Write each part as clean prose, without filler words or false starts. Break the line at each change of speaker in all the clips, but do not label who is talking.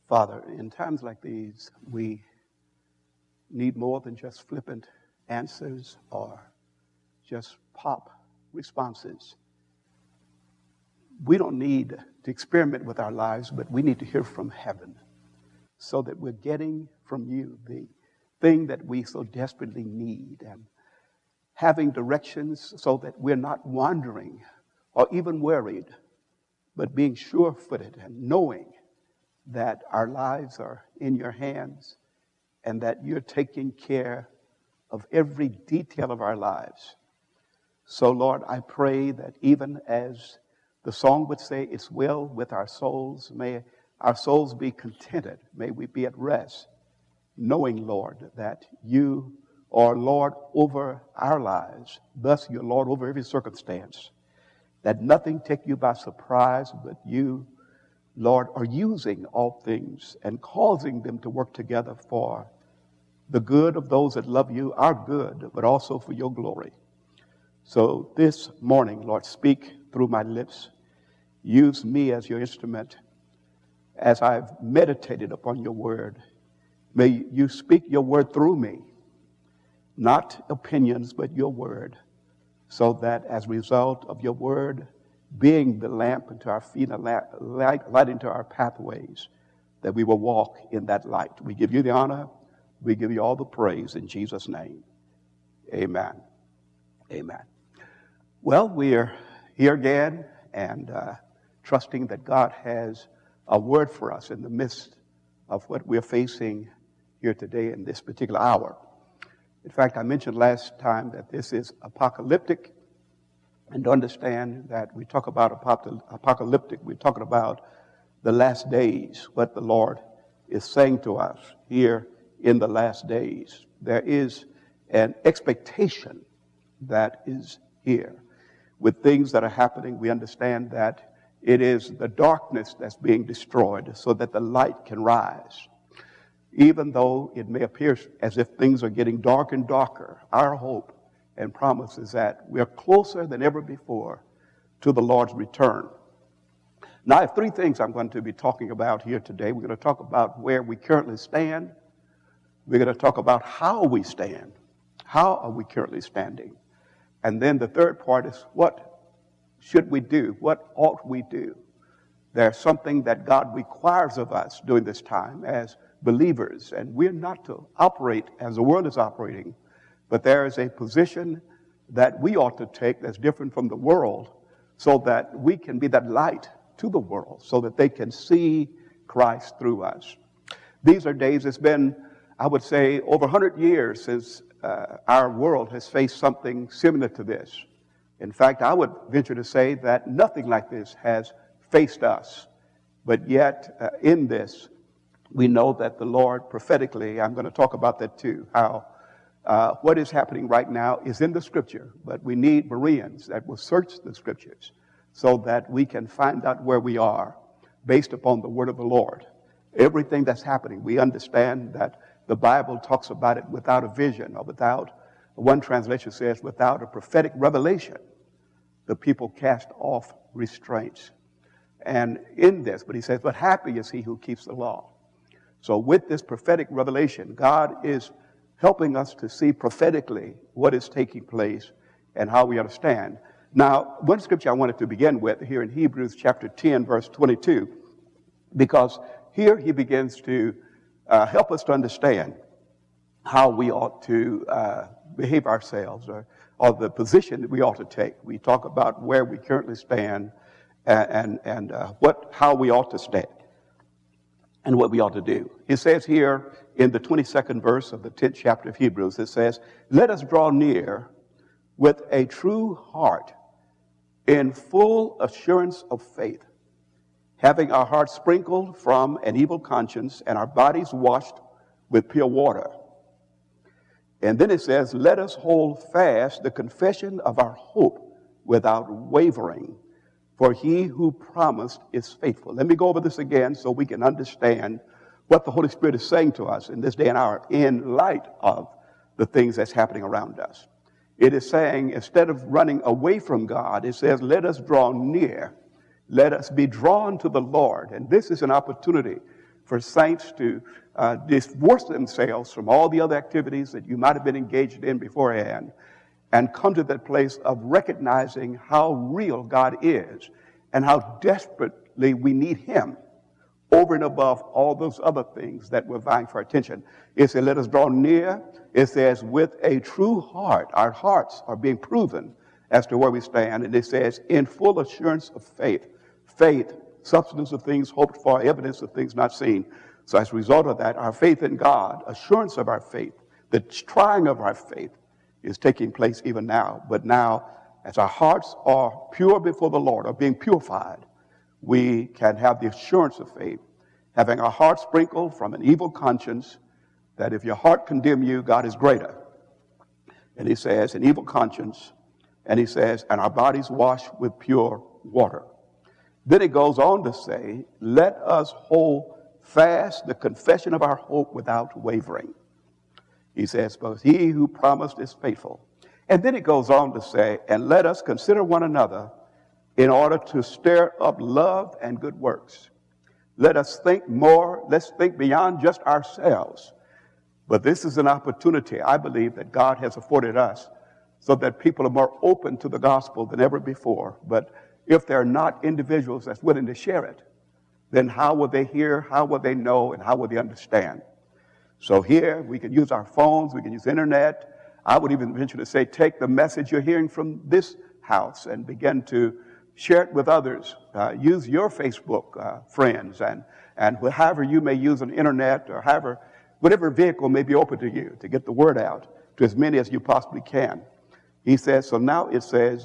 Father, in times like these, we need more than just flippant answers or just pop responses. We don't need to experiment with our lives, but we need to hear from heaven so that we're getting from you the thing that we so desperately need, and having directions so that we're not wandering or even worried, but being sure-footed and knowing that our lives are in your hands and that you're taking care of every detail of our lives. So, Lord, I pray that even as the song would say, it's well with our souls, may our souls be contented. May we be at rest, knowing, Lord, that you are Lord over our lives. Thus, you're Lord over every circumstance. That nothing take you by surprise, but you, Lord, are using all things and causing them to work together for the good of those that love you, our good, but also for your glory. So this morning, Lord, speak through my lips. Use me as your instrument. As I've meditated upon your word, may you speak your word through me, not opinions, but your word, so that as a result of your word being the lamp unto our feet, a light into our pathways, that we will walk in that light. We give you the honor. We give you all the praise in Jesus' name. Amen. Amen. Well, we are here again and trusting that God has a word for us in the midst of what we're facing here today in this particular hour. In fact, I mentioned last time that this is apocalyptic, and to understand that we talk about apocalyptic, we're talking about the last days, what the Lord is saying to us here in the last days. There is an expectation that is here. With things that are happening, we understand that it is the darkness that's being destroyed so that the light can rise. Even though it may appear as if things are getting dark and darker, our hope and promise is that we are closer than ever before to the Lord's return. Now, I have three things I'm going to be talking about here today. We're going to talk about where we currently stand. We're going to talk about how we stand. How are we currently standing? And then the third part is, what should we do? What ought we do? There's something that God requires of us during this time as believers, and we're not to operate as the world is operating, but there is a position that we ought to take that's different from the world so that we can be that light to the world so that they can see Christ through us. These are days, it's been, I would say, over 100 years since our world has faced something similar to this. In fact, I would venture to say that nothing like this has faced us. But yet, in this, we know that the Lord prophetically, I'm going to talk about that too, how what is happening right now is in the Scripture, but we need Bereans that will search the Scriptures so that we can find out where we are based upon the word of the Lord. Everything that's happening, we understand that the Bible talks about it without a vision, or without, one translation says, without a prophetic revelation, the people cast off restraints. And in this, but he says, but happy is he who keeps the law. So with this prophetic revelation, God is helping us to see prophetically what is taking place and how we understand. Now, one scripture I wanted to begin with here in Hebrews chapter 10, verse 22, because here he begins to help us to understand how we ought to behave ourselves, or the position that we ought to take. We talk about where we currently stand and how we ought to stand and what we ought to do. It says here in the 22nd verse of the 10th chapter of Hebrews, it says, let us draw near with a true heart in full assurance of faith, having our hearts sprinkled from an evil conscience and our bodies washed with pure water. And then it says, let us hold fast the confession of our hope without wavering, for he who promised is faithful. Let me go over this again so we can understand what the Holy Spirit is saying to us in this day and hour in light of the things that's happening around us. It is saying, instead of running away from God, it says, let us draw near. Let us be drawn to the Lord. And this is an opportunity for saints to divorce themselves from all the other activities that you might have been engaged in beforehand and come to that place of recognizing how real God is and how desperately we need him over and above all those other things that we're vying for attention. It says, let us draw near. It says, with a true heart. Our hearts are being proven as to where we stand. And it says, in full assurance of faith. Faith, substance of things hoped for, evidence of things not seen. So as a result of that, our faith in God, assurance of our faith, the trying of our faith is taking place even now. But now, as our hearts are pure before the Lord, are being purified, we can have the assurance of faith, having our hearts sprinkled from an evil conscience, that if your heart condemn you, God is greater. And he says, an evil conscience, and he says, and our bodies washed with pure water. Then it goes on to say, let us hold fast the confession of our hope without wavering. He says, but he who promised is faithful. And then it goes on to say, and let us consider one another in order to stir up love and good works. Let us think more, let's think beyond just ourselves. But this is an opportunity, I believe, that God has afforded us so that people are more open to the gospel than ever before. But if they're not individuals that's willing to share it, then how will they hear, how will they know, and how will they understand? So here, we can use our phones, we can use the internet. I would even venture to say, take the message you're hearing from this house and begin to share it with others. Use your Facebook friends and however you may use an internet or however, whatever vehicle may be open to you to get the word out to as many as you possibly can. He says, so now it says,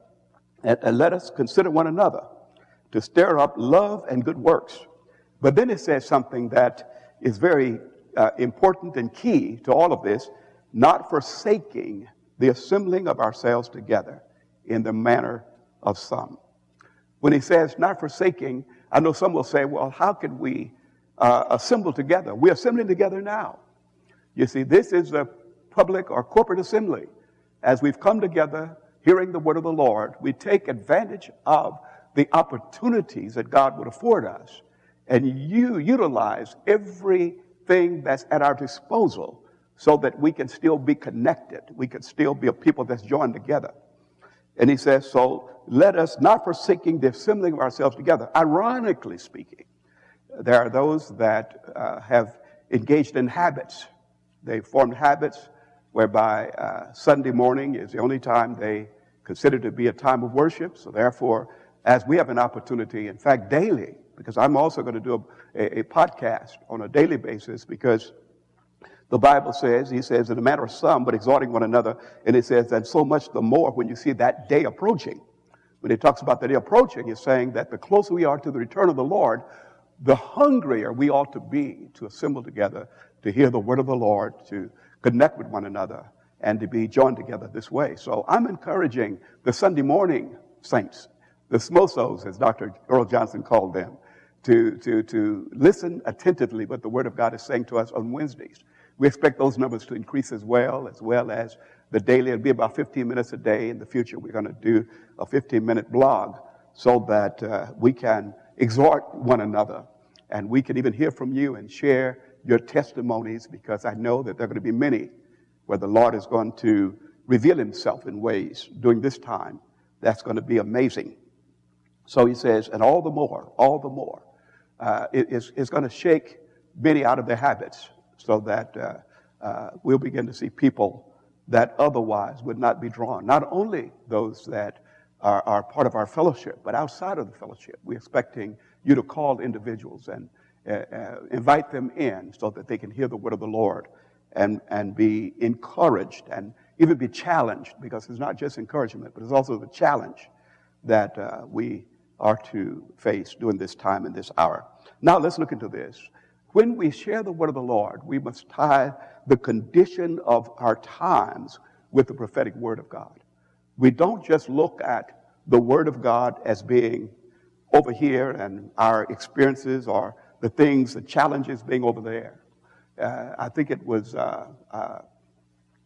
and let us consider one another to stir up love and good works. But then it says something that is very important and key to all of this, not forsaking the assembling of ourselves together in the manner of some. When he says not forsaking, I know some will say, well, how can we assemble together? We're assembling together now. You see, this is a public or corporate assembly. As we've come together, hearing the word of the Lord, we take advantage of the opportunities that God would afford us, and you utilize everything that's at our disposal so that we can still be connected. We can still be a people that's joined together. And he says, so let us not forsaking the assembling of ourselves together. Ironically speaking, there are those that have engaged in habits. They formed habits whereby Sunday morning is the only time they consider to be a time of worship. So therefore, as we have an opportunity, in fact, daily, because I'm also going to do a podcast on a daily basis, because the Bible says, he says, in the manner of some, but exhorting one another. And it says, and so much the more when you see that day approaching. When it talks about the day approaching, it's saying that the closer we are to the return of the Lord, the hungrier we ought to be to assemble together, to hear the word of the Lord, to connect with one another, and to be joined together this way. So I'm encouraging the Sunday morning saints, the SMOSOs, as Dr. Earl Johnson called them, to listen attentively what the Word of God is saying to us on Wednesdays. We expect those numbers to increase as well as the daily. It'll be about 15 minutes a day. In the future, we're going to do a 15-minute blog so that we can exhort one another, and we can even hear from you and share your testimonies, because I know that there are going to be many where the Lord is going to reveal himself in ways during this time that's going to be amazing. So he says, and all the more, it's going to shake many out of their habits, so that we'll begin to see people that otherwise would not be drawn. Not only those that are part of our fellowship, but outside of the fellowship. We're expecting you to call individuals and invite them in so that they can hear the word of the Lord and be encouraged and even be challenged, because it's not just encouragement, but it's also the challenge that we are to face during this time and this hour. Now let's look into this. When we share the word of the Lord, we must tie the condition of our times with the prophetic word of God. We don't just look at the word of God as being over here and our experiences or the things, the challenges being over there. I think it was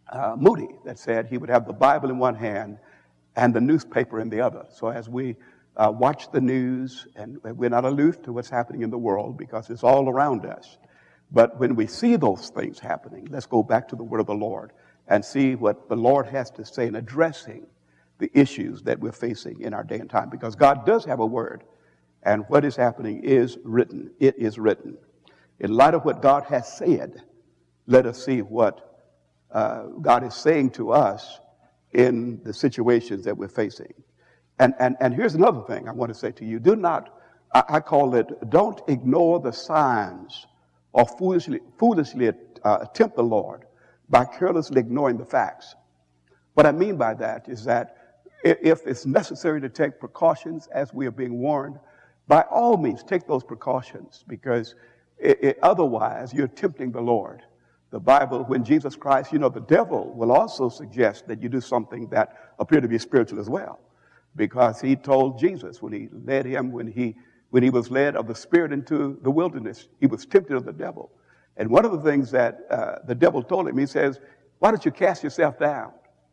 Moody that said he would have the Bible in one hand and the newspaper in the other. So as we watch the news, and we're not aloof to what's happening in the world because it's all around us. But when we see those things happening, let's go back to the word of the Lord and see what the Lord has to say in addressing the issues that we're facing in our day and time. Because God does have a word, and what is happening is written. It is written. In light of what God has said, let us see what God is saying to us in the situations that we're facing. And here's another thing I want to say to you. Do not, I call it, don't ignore the signs or foolishly tempt the Lord by carelessly ignoring the facts. What I mean by that is that if it's necessary to take precautions as we are being warned, by all means take those precautions, because otherwise you're tempting the Lord. The Bible, when Jesus Christ, the devil will also suggest that you do something that appear to be spiritual as well, because he told Jesus when he led him, when he was led of the Spirit into the wilderness, he was tempted of the devil. And one of the things that the devil told him, he says, why don't you cast yourself down?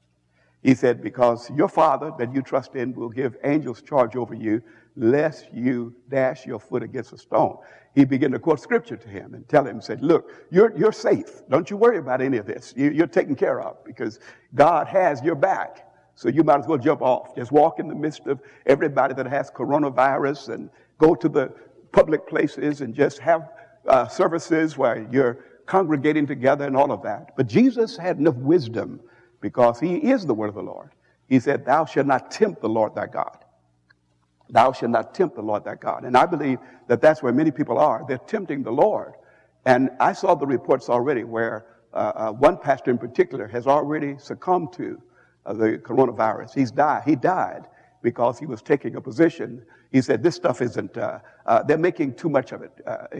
He said, because your Father that you trust in will give angels charge over you, lest you dash your foot against a stone. He began to quote scripture to him and tell him, said, look, you're safe. Don't you worry about any of this. You're taken care of because God has your back. So you might as well jump off. Just walk in the midst of everybody that has coronavirus and go to the public places and just have services where you're congregating together and all of that. But Jesus had enough wisdom, because he is the word of the Lord. He said, thou shalt not tempt the Lord thy God. Thou shalt not tempt the Lord thy God. And I believe that that's where many people are. They're tempting the Lord. And I saw the reports already where one pastor in particular has already succumbed to the coronavirus. He died because he was taking a position. He said, this stuff isn't, they're making too much of it.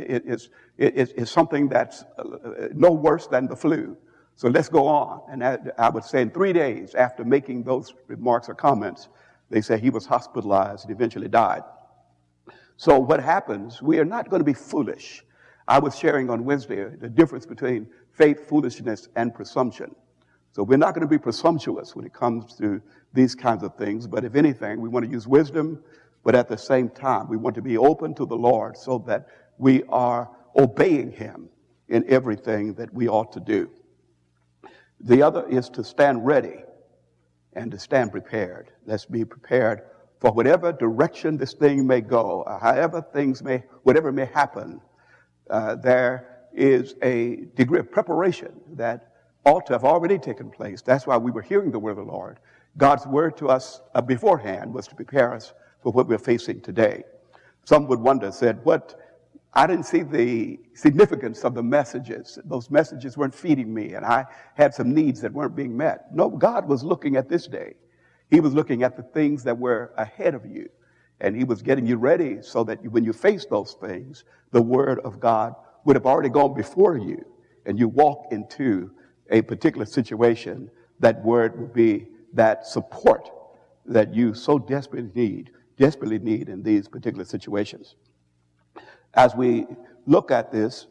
It's something that's no worse than the flu. So let's go on. And I would say in 3 days after making those remarks or comments, they say he was hospitalized and eventually died. So what happens, we are not going to be foolish. I was sharing on Wednesday the difference between faith, foolishness, and presumption. So we're not going to be presumptuous when it comes to these kinds of things. But if anything, we want to use wisdom, but at the same time, we want to be open to the Lord so that we are obeying him in everything that we ought to do. The other is to stand ready and to stand prepared. Let's be prepared for whatever direction this thing may go, whatever may happen. There is a degree of preparation that ought to have already taken place. That's why we were hearing the word of the Lord. God's word to us beforehand was to prepare us for what we're facing today. Some would wonder, I didn't see the significance of the messages. Those messages weren't feeding me, and I had some needs that weren't being met. No, God was looking at this day. He was looking at the things that were ahead of you, and he was getting you ready so that when you face those things, the word of God would have already gone before you, and you walk into a particular situation. That word would be that support that you so desperately need in these particular situations. As we look at this,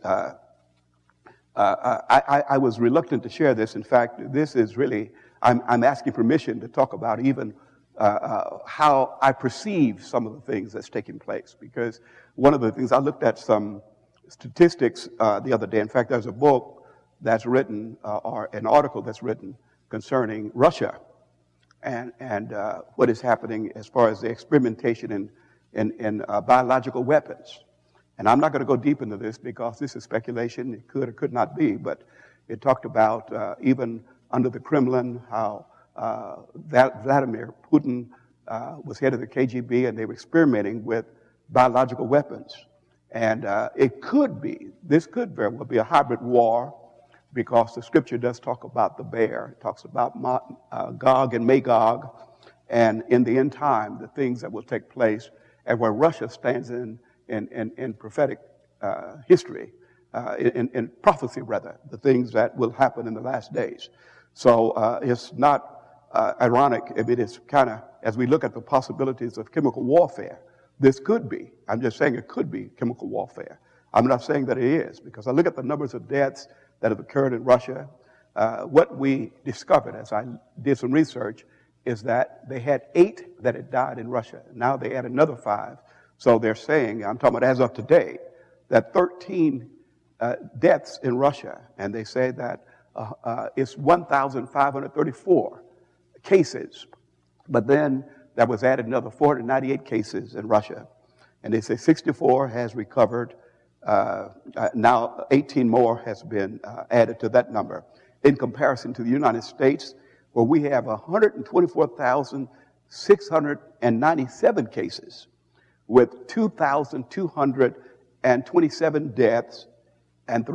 I was reluctant to share this. In fact, this is really, I'm asking permission to talk about even how I perceive some of the things that's taking place. Because one of the things, I looked at some statistics the other day. In fact, there's a book that's written, or an article that's written concerning Russia and what is happening as far as the experimentation in biological weapons. And I'm not going to go deep into this because this is speculation. It could or could not be. But it talked about even under the Kremlin how Vladimir Putin was head of the KGB, and they were experimenting with biological weapons. And this could very well be a hybrid war, because the scripture does talk about the bear. It talks about Gog and Magog, and in the end time, the things that will take place, and where Russia stands in prophetic history, in prophecy rather, the things that will happen in the last days. So it's not ironic. I mean, it's kind of, as we look at the possibilities of chemical warfare, this could be. I'm just saying it could be chemical warfare. I'm not saying that it is, because I look at the numbers of deaths that have occurred in Russia. What we discovered as I did some research is that they had 8 that had died in Russia. Now they add another 5. So they're saying, I'm talking about as of today, that 13 deaths in Russia. And they say that it's 1,534 cases. But then that was added another 498 cases in Russia. And they say 64 has recovered. Now 18 more has been added to that number. In comparison to the United States, where we have 124,697 cases with 2,227 deaths and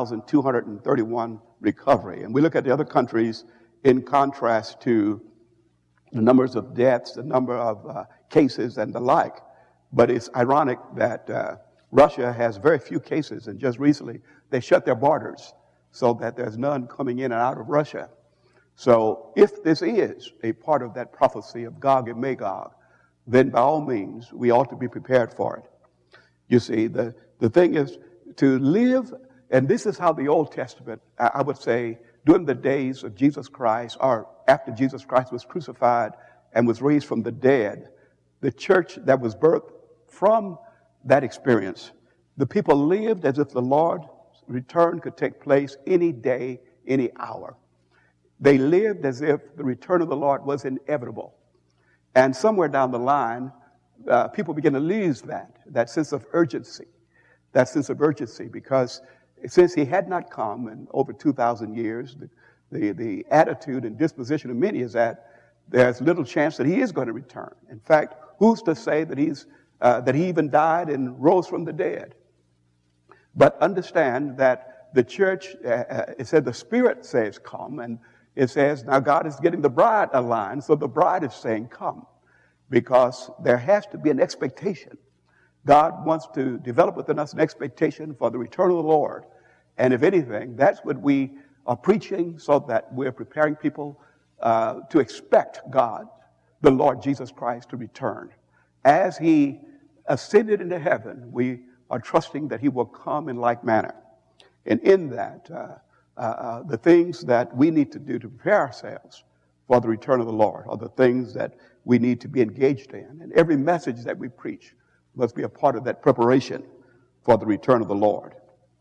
3,231 recovery. And we look at the other countries in contrast to the numbers of deaths, the number of cases and the like. But it's ironic that Russia has very few cases, and just recently they shut their borders so that there's none coming in and out of Russia. So if this is a part of that prophecy of Gog and Magog, then by all means, we ought to be prepared for it. You see, the thing is to live, and this is how the Old Testament, I would say, during the days of Jesus Christ, or after Jesus Christ was crucified and was raised from the dead, the church that was birthed from that experience, the people lived as if the Lord's return could take place any day, any hour. They lived as if the return of the Lord was inevitable. And somewhere down the line, people began to lose that sense of urgency, because since he had not come in over 2,000 years, the attitude and disposition of many is that there's little chance that he is going to return. In fact, who's to say that that he even died and rose from the dead? But understand that the church, it said the Spirit says come, and it says now God is getting the bride aligned, so the bride is saying come, because there has to be an expectation. God wants to develop within us an expectation for the return of the Lord. And if anything, that's what we are preaching, so that we're preparing people to expect God, the Lord Jesus Christ, to return. As he ascended into heaven, we are trusting that he will come in like manner. And in that, the things that we need to do to prepare ourselves for the return of the Lord are the things that we need to be engaged in. And every message that we preach must be a part of that preparation for the return of the Lord.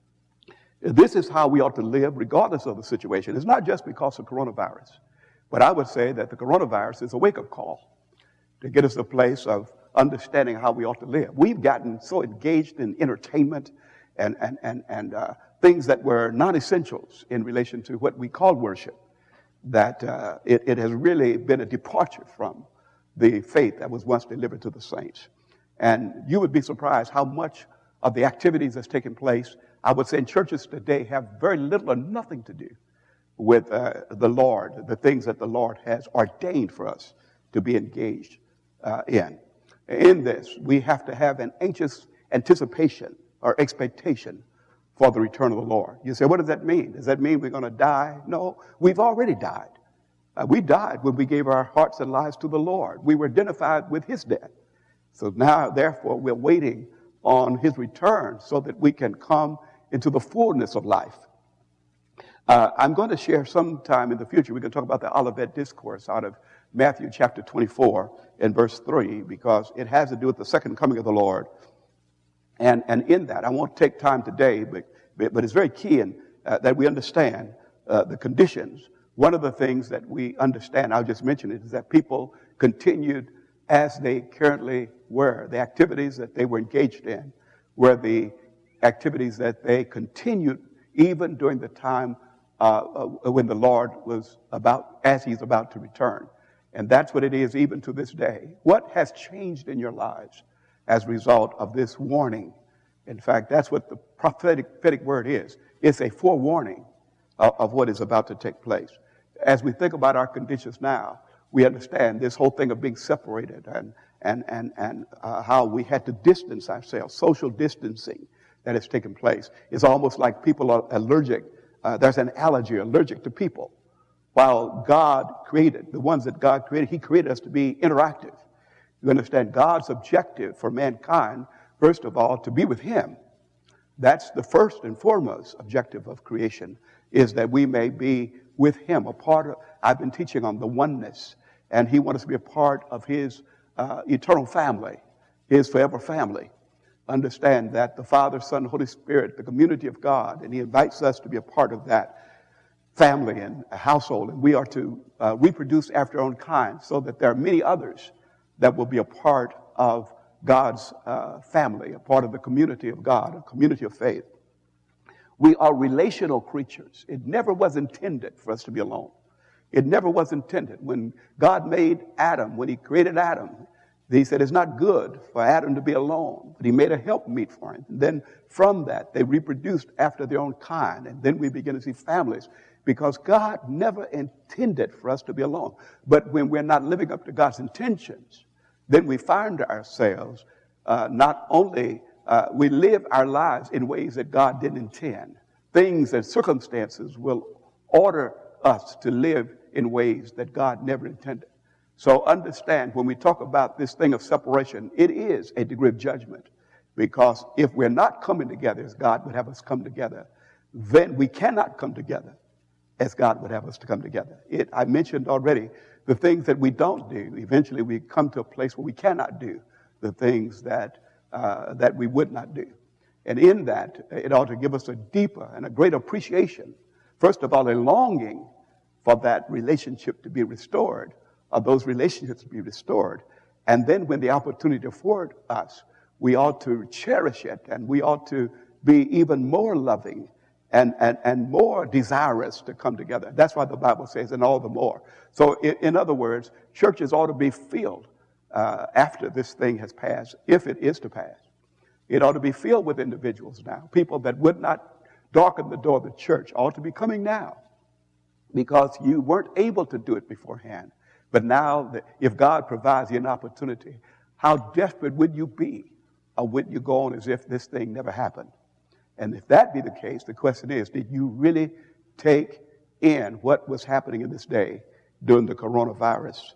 This is how we ought to live regardless of the situation. It's not just because of coronavirus, but I would say that the coronavirus is a wake-up call to get us to a place of understanding how we ought to live. We've gotten so engaged in entertainment and things that were non-essentials in relation to what we call worship, that it has really been a departure from the faith that was once delivered to the saints. And you would be surprised how much of the activities that's taking place, I would say, in churches today have very little or nothing to do with the Lord, the things that the Lord has ordained for us to be engaged in. In this, we have to have an anxious anticipation or expectation for the return of the Lord. You say, what does that mean? Does that mean we're going to die? No, we've already died. We died when we gave our hearts and lives to the Lord. We were identified with his death. So now, therefore, we're waiting on his return so that we can come into the fullness of life. I'm going to share sometime in the future, we can talk about the Olivet Discourse out of Matthew chapter 24 and verse 3, because it has to do with the second coming of the Lord. And in that, I won't take time today, but it's very key that we understand the conditions. One of the things that we understand, I'll just mention it, is that people continued as they currently were. The activities that they were engaged in were the activities that they continued even during the time when the Lord was as he's about to return. And that's what it is even to this day. What has changed in your lives as a result of this warning? In fact, that's what the prophetic word is. It's a forewarning of what is about to take place. As we think about our conditions now, we understand this whole thing of being separated and how we had to distance ourselves, social distancing that has taken place. It's almost like people are allergic. There's an allergy, allergic to people. While God created, the ones that God created, he created us to be interactive. You understand God's objective for mankind, first of all, to be with him. That's the first and foremost objective of creation, is that we may be with him. I've been teaching on the oneness And he wants us to be a part of his eternal family, his forever family. Understand that the Father, Son, Holy Spirit, the community of God, and he invites us to be a part of that family and a household. And we are to reproduce after our own kind, so that there are many others that will be a part of God's family, a part of the community of God, a community of faith. We are relational creatures. It never was intended for us to be alone. It never was intended. When God made Adam, when he created Adam, he said it's not good for Adam to be alone, but he made a helpmeet for him. And then from that, they reproduced after their own kind. And then we begin to see families, because God never intended for us to be alone. But when we're not living up to God's intentions, then we find ourselves not only we live our lives in ways that God didn't intend. Things and circumstances will order us to live in ways that God never intended. So understand, when we talk about this thing of separation, it is a degree of judgment. Because if we're not coming together as God would have us come together, then we cannot come together as God would have us to come together. I mentioned already the things that we don't do. Eventually we come to a place where we cannot do the things that we would not do. And in that, it ought to give us a deeper and a greater appreciation. First of all, a longing for that relationship to be restored, or those relationships to be restored. And then when the opportunity afforded us, we ought to cherish it, and we ought to be even more loving and more desirous to come together. That's why the Bible says, and all the more. So in other words, churches ought to be filled after this thing has passed, if it is to pass. It ought to be filled with individuals now. People that would not darken the door of the church ought to be coming now, because you weren't able to do it beforehand. But now, if God provides you an opportunity, how desperate would you be, or would you go on as if this thing never happened? And if that be the case, the question is, did you really take in what was happening in this day during the coronavirus,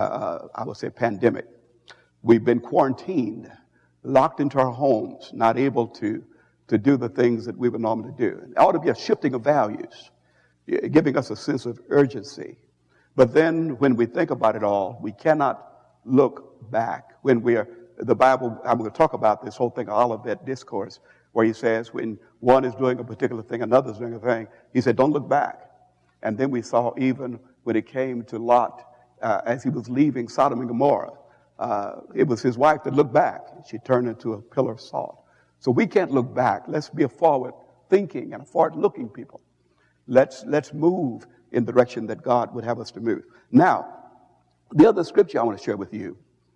I would say, pandemic? We've been quarantined, locked into our homes, not able to do the things that we would normally do. It ought to be a shifting of values, giving us a sense of urgency. But then when we think about it all, we cannot look back. The Bible, I'm going to talk about this whole thing, Olivet Discourse, where he says when one is doing a particular thing, another's doing a thing, he said, don't look back. And then we saw even when it came to Lot, as he was leaving Sodom and Gomorrah, it was his wife that looked back. She turned into a pillar of salt. So we can't look back. Let's be a forward-thinking and a forward-looking people. Let's move in the direction that God would have us to move. Now, the other scripture I want to share with you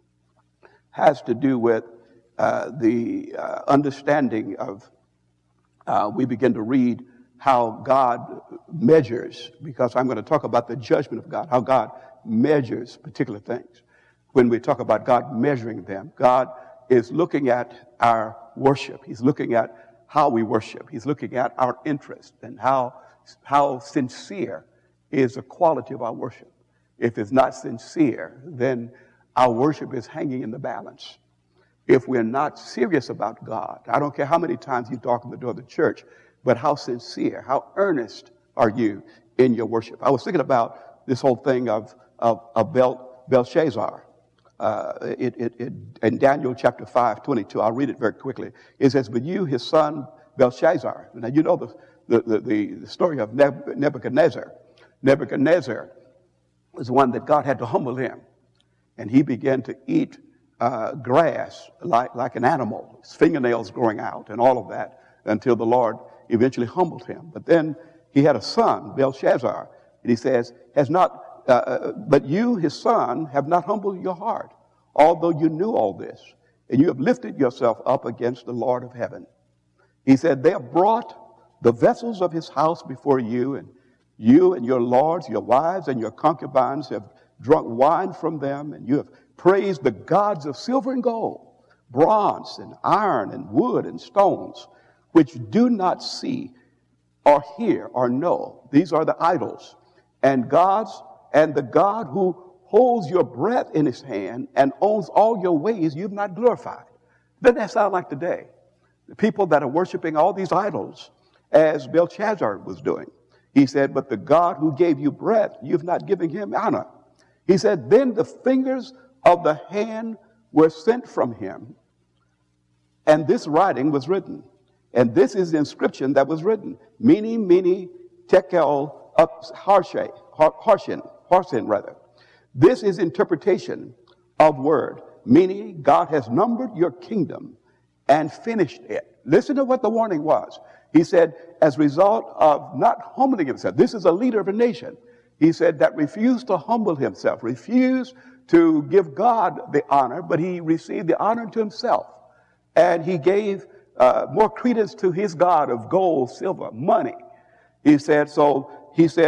has to do with the understanding of, we begin to read how God measures, because I'm going to talk about the judgment of God, how God measures particular things. When we talk about God measuring them, God is looking at our worship. He's looking at how we worship. He's looking at our interest and how sincere is the quality of our worship. If it's not sincere, then our worship is hanging in the balance. If we're not serious about God, I don't care how many times you darken the door of the church, but how sincere, how earnest are you in your worship? I was thinking about this whole thing of Belshazzar. In Daniel chapter 5:22, I'll read it very quickly. It says, "But you, his son Belshazzar." Now you know the story of Nebuchadnezzar. Nebuchadnezzar was one that God had to humble him, and he began to eat grass like an animal, his fingernails growing out and all of that, until the Lord eventually humbled him. But then he had a son, Belshazzar, and he says, but you, his son, have not humbled your heart, although you knew all this, and you have lifted yourself up against the Lord of heaven. He said, they have brought the vessels of his house before you, and you and your lords, your wives, and your concubines have drunk wine from them, and you have praised the gods of silver and gold, bronze and iron and wood and stones, which do not see or hear or know. These are the idols and gods, and the God who holds your breath in his hand and owns all your ways you've not glorified. Doesn't that sound like today? The people that are worshiping all these idols, as Belshazzar was doing. He said, but the God who gave you breath, you've not given him honor. He said, then the fingers of the hand were sent from him, and this writing was written. And this is the inscription that was written. Mene, mene, tekel, harshin, rather. This is interpretation of word, meaning God has numbered your kingdom and finished it. Listen to what the warning was. He said, as a result of not humbling himself, this is a leader of a nation. He said that refused to humble himself, refused to give God the honor, but he received the honor to himself. And he gave more credence to his God of gold, silver, money. He says, God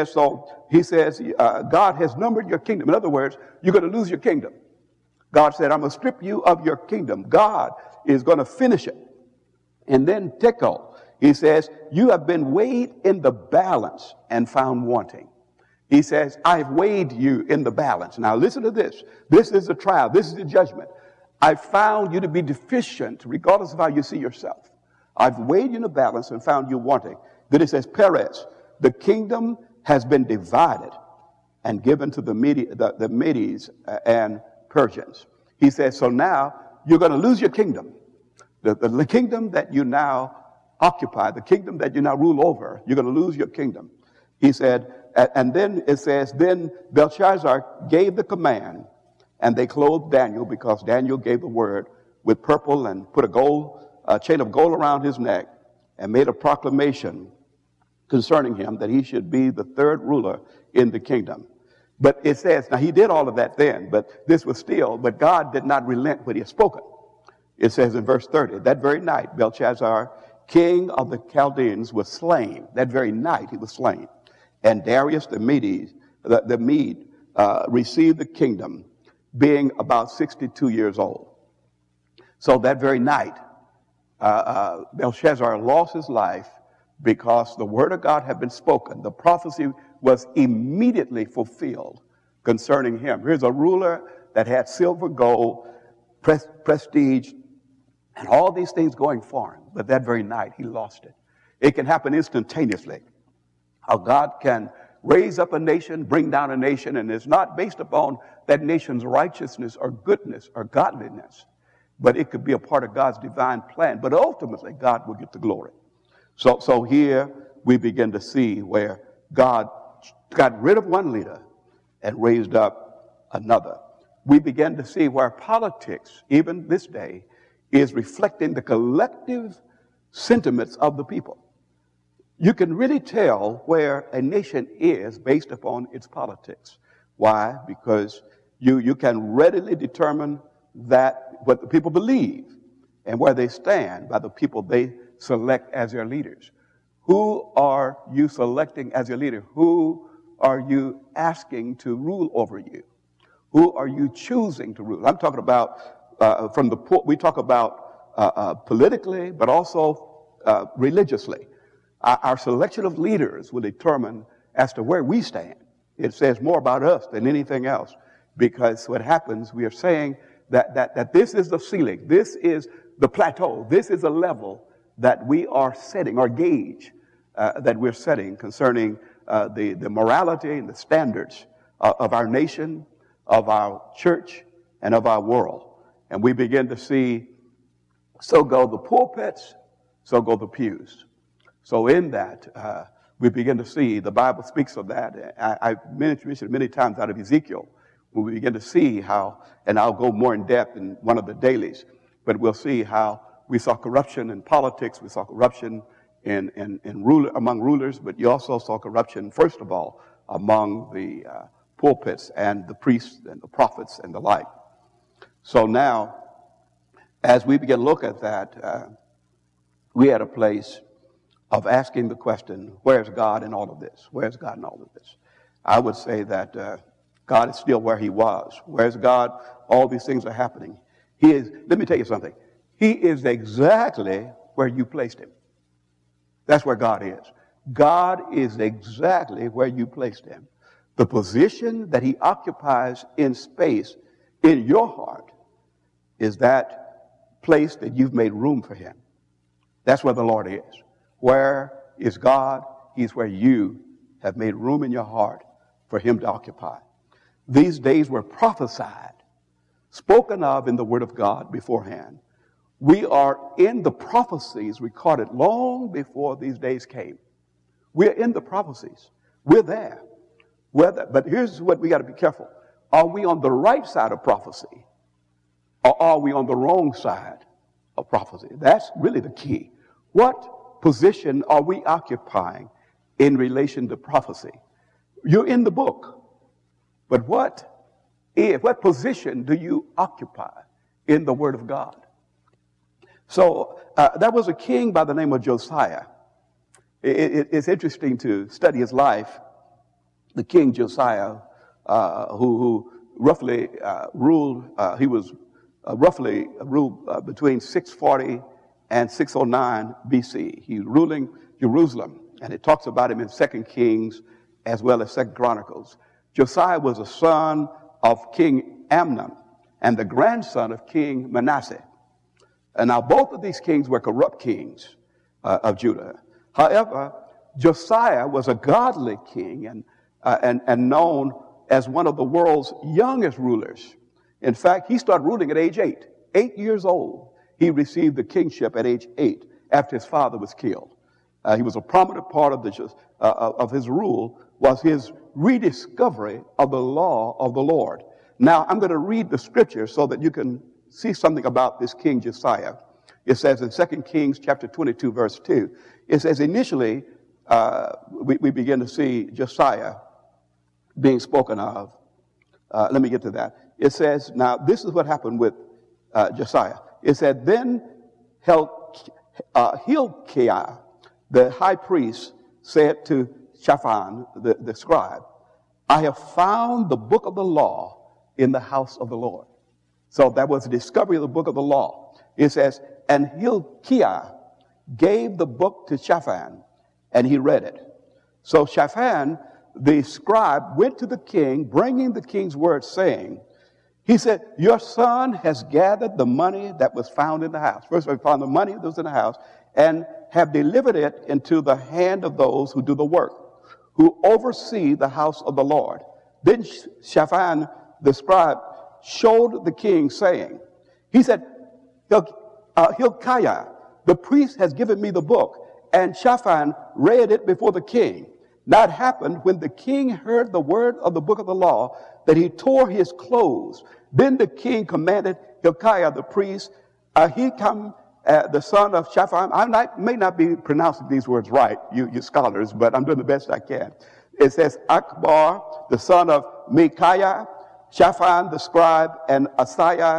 has numbered your kingdom. In other words, you're going to lose your kingdom. God said, I'm going to strip you of your kingdom. God is going to finish it. And then tekel, he says, you have been weighed in the balance and found wanting. He says, I've weighed you in the balance. Now listen to this. This is the trial. This is the judgment. I found you to be deficient, regardless of how you see yourself. I've weighed you in the balance and found you wanting. Then it says, Perez, the kingdom has been divided and given to the Medes and Persians. He says, so now you're going to lose your kingdom. The kingdom that you now occupy, the kingdom that you now rule over, you're going to lose your kingdom. He said, and then it says, then Belshazzar gave the command, and they clothed Daniel, because Daniel gave the word, with purple, and put a chain of gold around his neck, and made a proclamation concerning him that he should be the third ruler in the kingdom. But it says, now he did all of that then, but this was still, but God did not relent what he had spoken. It says in verse 30, that very night, Belshazzar, king of the Chaldeans, was slain. That very night he was slain. And Darius the Mede received the kingdom, being about 62 years old. So that very night, Belshazzar lost his life because the word of God had been spoken. The prophecy was immediately fulfilled concerning him. Here's a ruler that had silver, gold, prestige, and all these things going for him. But that very night, he lost it. It can happen instantaneously. How God can raise up a nation, bring down a nation, and it's not based upon that nation's righteousness or goodness or godliness, but it could be a part of God's divine plan. But ultimately, God will get the glory. So here we begin to see where God got rid of one leader and raised up another. We begin to see where politics, even this day, is reflecting the collective sentiments of the people. You can really tell where a nation is based upon its politics. Why? Because you can readily determine that what the people believe and where they stand by the people they select as their leaders. Who are you selecting as your leader? Who are you asking to rule over you? Who are you choosing to rule? I'm talking about we talk about politically, but also religiously. Our selection of leaders will determine as to where we stand. It says more about us than anything else, because what happens, we are saying that this is the ceiling, this is the plateau, this is a level that we are setting, or gauge that we're setting concerning the morality and the standards of our nation, of our church, and of our world. And we begin to see, so go the pulpits, so go the pews. So in that, we begin to see, the Bible speaks of that. I've mentioned it many times out of Ezekiel, when we begin to see how, and I'll go more in depth in one of the dailies, but we'll see how we saw corruption in politics, we saw corruption among rulers, but you also saw corruption, first of all, among the pulpits and the priests and the prophets and the like. So now, as we begin to look at that, we had a place of asking the question, where's God in all of this? Where's God in all of this? I would say that God is still where he was. Where's God? All these things are happening. He is, let me tell you something. He is exactly where you placed him. That's where God is. God is exactly where you placed him. The position that he occupies in space in your heart is that place that you've made room for him. That's where the Lord is. Where is God? He's where you have made room in your heart for him to occupy. These days were prophesied, spoken of in the Word of God beforehand. We are in the prophecies recorded long before these days came. We're in the prophecies. We're there. But here's what we got to be careful. Are we on the right side of prophecy? Or are we on the wrong side of prophecy? That's really the key. What position are we occupying in relation to prophecy? You're in the book. But what position do you occupy in the Word of God? So there was a king by the name of Josiah. It's interesting to study his life. The king Josiah, who roughly ruled, he was roughly ruled between 640 and 609 BC. He's ruling Jerusalem, and it talks about him in 2 Kings as well as 2 Chronicles. Josiah was a son of King Amnon and the grandson of King Manasseh. And now both of these kings were corrupt kings of Judah. However, Josiah was a godly king and known as one of the world's youngest rulers. In fact, he started ruling at age 8. 8 years old, he received the kingship at age 8 after his father was killed. He was a prominent part of his rule was his rediscovery of the law of the Lord. Now, I'm going to read the scripture so that you can see something about this King Josiah. It says in 2 Kings chapter 22, verse 2, it says initially we begin to see Josiah being spoken of. Let me get to that. It says, now this is what happened with Josiah. It said, then Hilkiah, the high priest, said to Shaphan, the scribe, I have found the book of the law in the house of the Lord. So that was the discovery of the book of the law. It says, and Hilkiah gave the book to Shaphan, and he read it. So Shaphan, the scribe, went to the king, bringing the king's word, saying, he said, your son has gathered the money that was found in the house. First of all, he found the money that was in the house, and have delivered it into the hand of those who do the work, who oversee the house of the Lord. Then Shaphan, the scribe, showed the king, saying, he said, Hilkiah, the priest, has given me the book. And Shaphan read it before the king. Now it happened when the king heard the word of the book of the law that he tore his clothes. Then the king commanded Hilkiah, the priest, Ahikam, the son of Shaphan. I may not be pronouncing these words right, you scholars, but I'm doing the best I can. It says Akbar, the son of Micaiah, Shaphan the scribe, and Asaiah,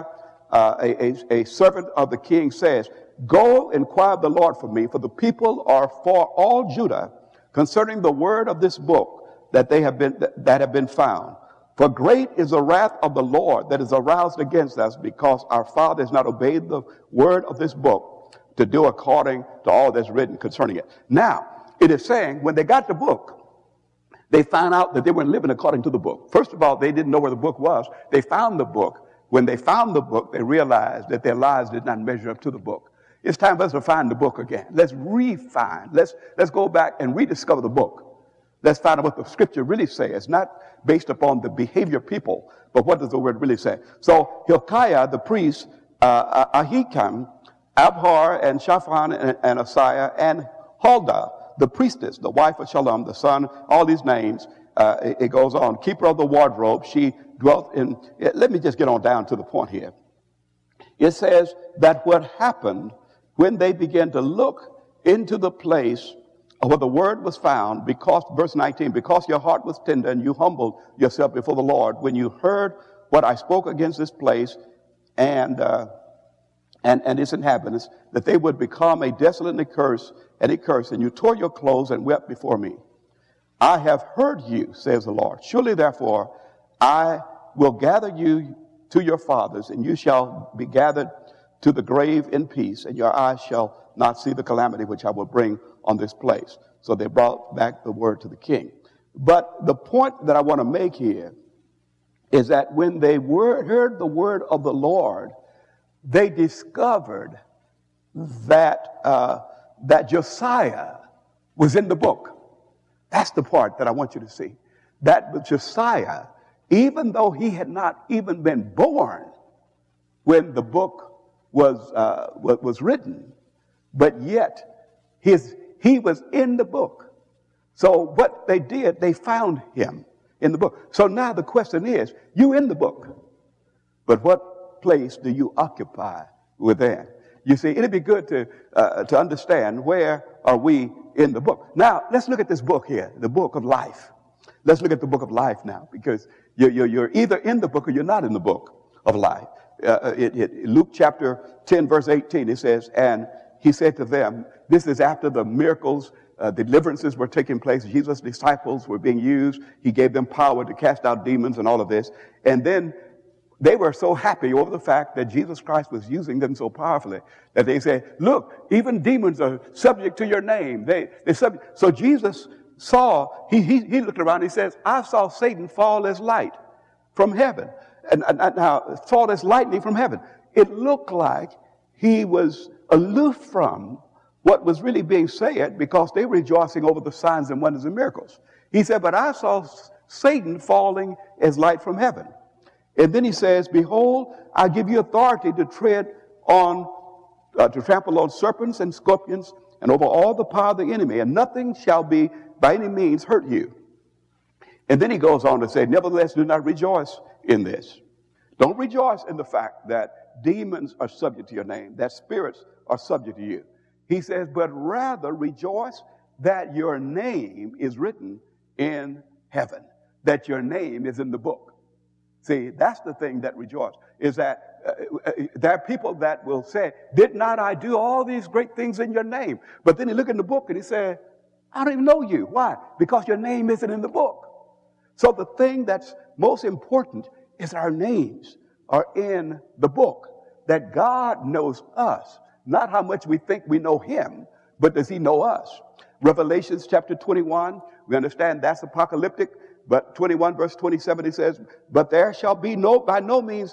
a servant of the king, says, go inquire of the Lord for me, for the people are for all Judah concerning the word of this book that have been found. For great is the wrath of the Lord that is aroused against us, because our father has not obeyed the word of this book to do according to all that's written concerning it. Now, it is saying when they got the book, they found out that they weren't living according to the book. First of all, they didn't know where the book was. They found the book. When they found the book, they realized that their lives did not measure up to the book. It's time for us to find the book again. Let's refine. Let's go back and rediscover the book. Let's find out what the scripture really says, not based upon the behavior of people, but what does the word really say? So Hilkiah, the priest, Ahikam, Abhar, and Shaphan, and Asaiah, and Huldah, the priestess, the wife of Shalom, the son, all these names, it goes on. Keeper of the wardrobe, she dwelt in, let me just get on down to the point here. It says that what happened when they began to look into the place where the word was found, because, verse 19, because your heart was tender and you humbled yourself before the Lord, when you heard what I spoke against this place and its inhabitants, that they would become a desolate and a curse, and you tore your clothes and wept before me. I have heard you, says the Lord. Surely, therefore, I will gather you to your fathers, and you shall be gathered to the grave in peace, and your eyes shall not see the calamity which I will bring on this place. So they brought back the word to the king. But the point that I want to make here is that when they heard the word of the Lord, they discovered that that Josiah was in the book. That's the part that I want you to see. That Josiah even though he had not even been born when the book was written, but yet he was in the book. So what they did, they found him in the book. So now the question is, you in the book, but what place do you occupy within? You see, it'd be good to understand where are we in the book. Now, let's look at this book here, the book of life. Let's look at the book of life now, because you're either in the book or you're not in the book of life. Luke chapter 10, verse 18, it says, and he said to them, this is after the miracles, deliverances were taking place. Jesus' disciples were being used. He gave them power to cast out demons and all of this. And then they were so happy over the fact that Jesus Christ was using them so powerfully that they said, look, even demons are subject to your name. They're subject. So Jesus saw, he looked around and he says, I saw Satan fall as light from heaven. And now, fall as lightning from heaven. It looked like he was aloof from what was really being said because they were rejoicing over the signs and wonders and miracles. He said, but I saw Satan falling as light from heaven. And then he says, behold, I give you authority to trample on serpents and scorpions and over all the power of the enemy, and nothing shall be by any means hurt you. And then he goes on to say, nevertheless, do not rejoice in this. Don't rejoice in the fact that demons are subject to your name, that spirits are subject to you. He says, but rather rejoice that your name is written in heaven, that your name is in the book. See, that's the thing that rejoice, is that there are people that will say, did not I do all these great things in your name? But then he look in the book and he said, I don't even know you. Why? Because your name isn't in the book. So the thing that's most important is our names are in the book, that God knows us, not how much we think we know him, but does he know us? Revelations chapter 21, we understand that's apocalyptic, but 21 verse 27, he says, but there shall by no means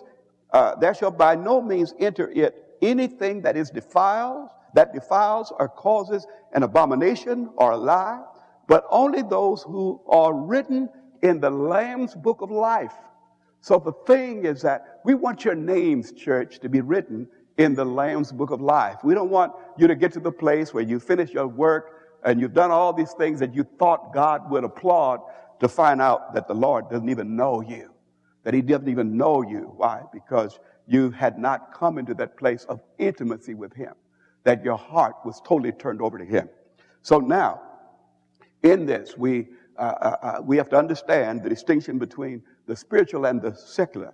enter it anything that defiles or causes an abomination or a lie, but only those who are written in the Lamb's book of life. So the thing is that we want your names, church, to be written in the Lamb's book of life. We don't want you to get to the place where you finish your work and you've done all these things that you thought God would applaud, to find out that the Lord doesn't even know you, that he doesn't even know you. Why? Because you had not come into that place of intimacy with him, that your heart was totally turned over to him. So now, in this, we have to understand the distinction between the spiritual and the secular,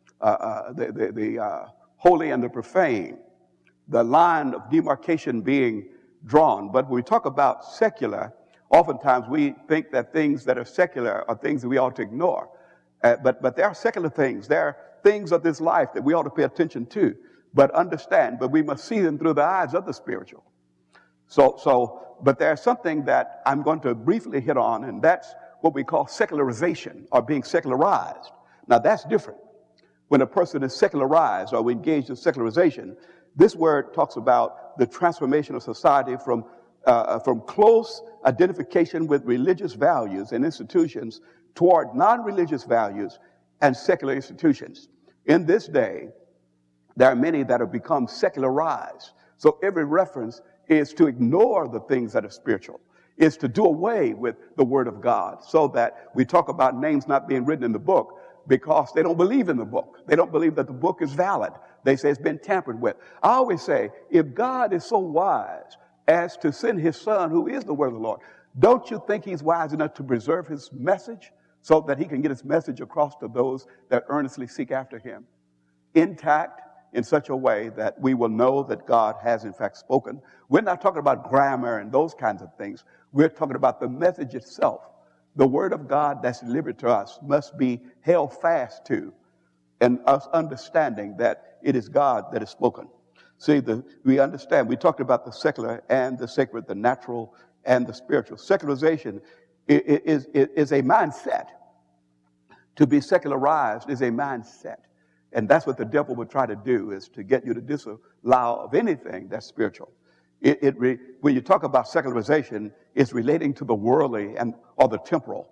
the holy and the profane, the line of demarcation being drawn. But when we talk about secular, oftentimes we think that things that are secular are things that we ought to ignore. But there are secular things. There are things of this life that we ought to pay attention to, but understand. But we must see them through the eyes of the spiritual. But there's something that I'm going to briefly hit on, and that's what we call secularization, or being secularized. Now, that's different. When a person is secularized or we engage in secularization, this word talks about the transformation of society from close identification with religious values and institutions toward non-religious values and secular institutions. In this day, there are many that have become secularized. So every reference is to ignore the things that are spiritual, is to do away with the Word of God, so that we talk about names not being written in the book because they don't believe in the book. They don't believe that the book is valid. They say it's been tampered with. I always say, if God is so wise as to send his son, who is the word of the Lord, don't you think he's wise enough to preserve his message so that he can get his message across to those that earnestly seek after him, intact in such a way that we will know that God has in fact spoken? We're not talking about grammar and those kinds of things. We're talking about the message itself. The word of God that's delivered to us must be held fast to, and us understanding that it is God that has spoken. See, we understand, we talked about the secular and the sacred, the natural and the spiritual. Secularization is a mindset. To be secularized is a mindset. And that's what the devil would try to do, is to get you to disallow of anything that's spiritual. When you talk about secularization, it's relating to the worldly or the temporal.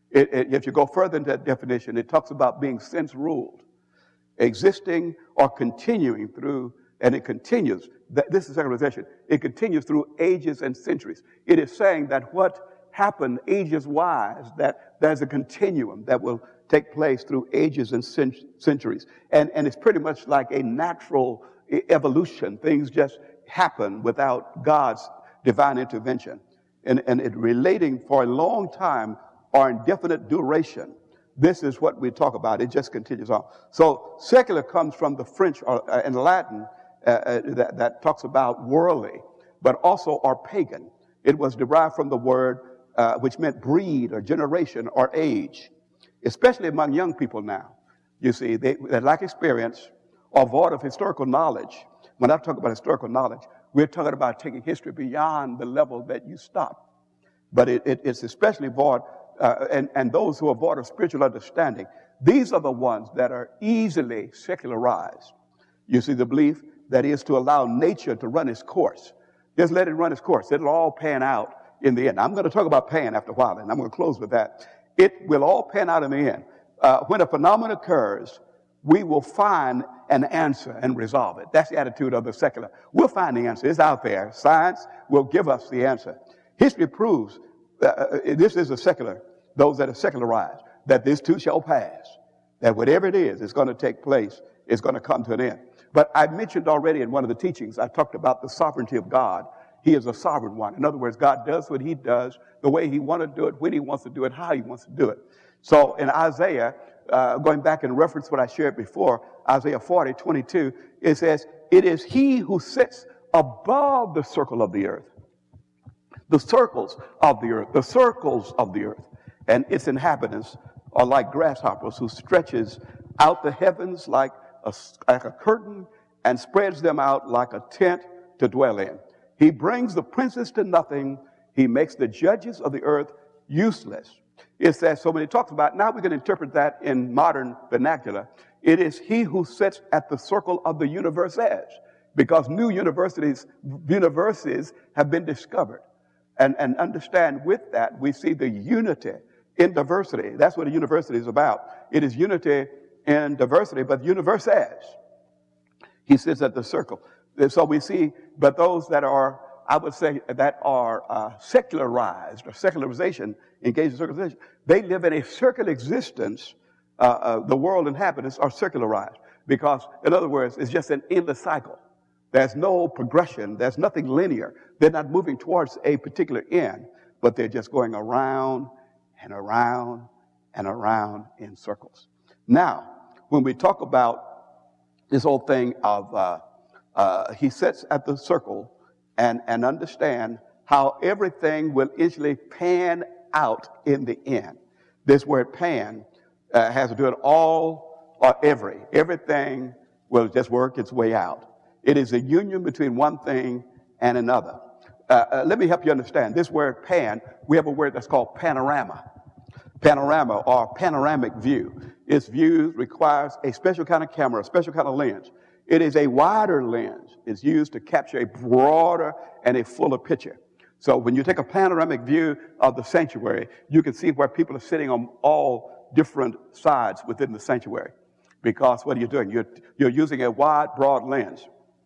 If you go further into that definition, it talks about being sense-ruled, existing or continuing through, and it continues. This is secularization. It continues through ages and centuries. It is saying that what happened ages-wise, that there's a continuum that will take place through ages and centuries. And it's pretty much like a natural evolution. Things just happen without God's divine intervention. And it relating for a long time or indefinite duration. This is what we talk about. It just continues on. So secular comes from the French and Latin that talks about worldly, but also or pagan. It was derived from the word which meant breed or generation or age, especially among young people now. You see, they lack experience or void of historical knowledge. When I talk about historical knowledge, we're talking about taking history beyond the level that you stop. But it's especially void, and those who are void of spiritual understanding, these are the ones that are easily secularized. You see, the belief that is to allow nature to run its course. Just let it run its course. It'll all pan out in the end. I'm going to talk about pan after a while, and I'm going to close with that. It will all pan out in the end. When a phenomenon occurs, we will find an answer and resolve it. That's the attitude of the secular. We'll find the answer. It's out there. Science will give us the answer. History proves, this is the secular, those that are secularized, that this too shall pass, that whatever it is going to take place, is going to come to an end. But I mentioned already in one of the teachings, I talked about the sovereignty of God. He is a sovereign one. In other words, God does what he does, the way he wants to do it, when he wants to do it, how he wants to do it. So in Isaiah, going back and reference what I shared before, Isaiah 40:22, it says, it is he who sits above the circle of the earth, the circles of the earth, the circles of the earth, and its inhabitants are like grasshoppers, who stretches out the heavens like a curtain and spreads them out like a tent to dwell in. He brings the princes to nothing. He makes the judges of the earth useless. It says, so when he talks about, now we can interpret that in modern vernacular, it is he who sits at the circle of the universes, because new universities have been discovered. And understand with that, we see the unity in diversity. That's what a university is about. It is unity in diversity, but universes. He sits at the circle. So we see, but those that are, I would say, that are secularized or secularization, engaged in secularization, they live in a circular existence. The world inhabitants are secularized because, in other words, it's just an endless cycle. There's no progression. There's nothing linear. They're not moving towards a particular end, but they're just going around and around and around in circles. Now, when we talk about this whole thing of he sits at the circle and understand how everything will eventually pan out in the end. This word pan has to do with all or everything will just work its way out. It is a union between one thing and another. Let me help you understand. This word pan, we have a word that's called panorama. Panorama or panoramic view. Its view requires a special kind of camera, a special kind of lens. It is a wider lens. It's used to capture a broader and a fuller picture. So when you take a panoramic view of the sanctuary, you can see where people are sitting on all different sides within the sanctuary. Because what are you doing? You're using a wide, broad lens.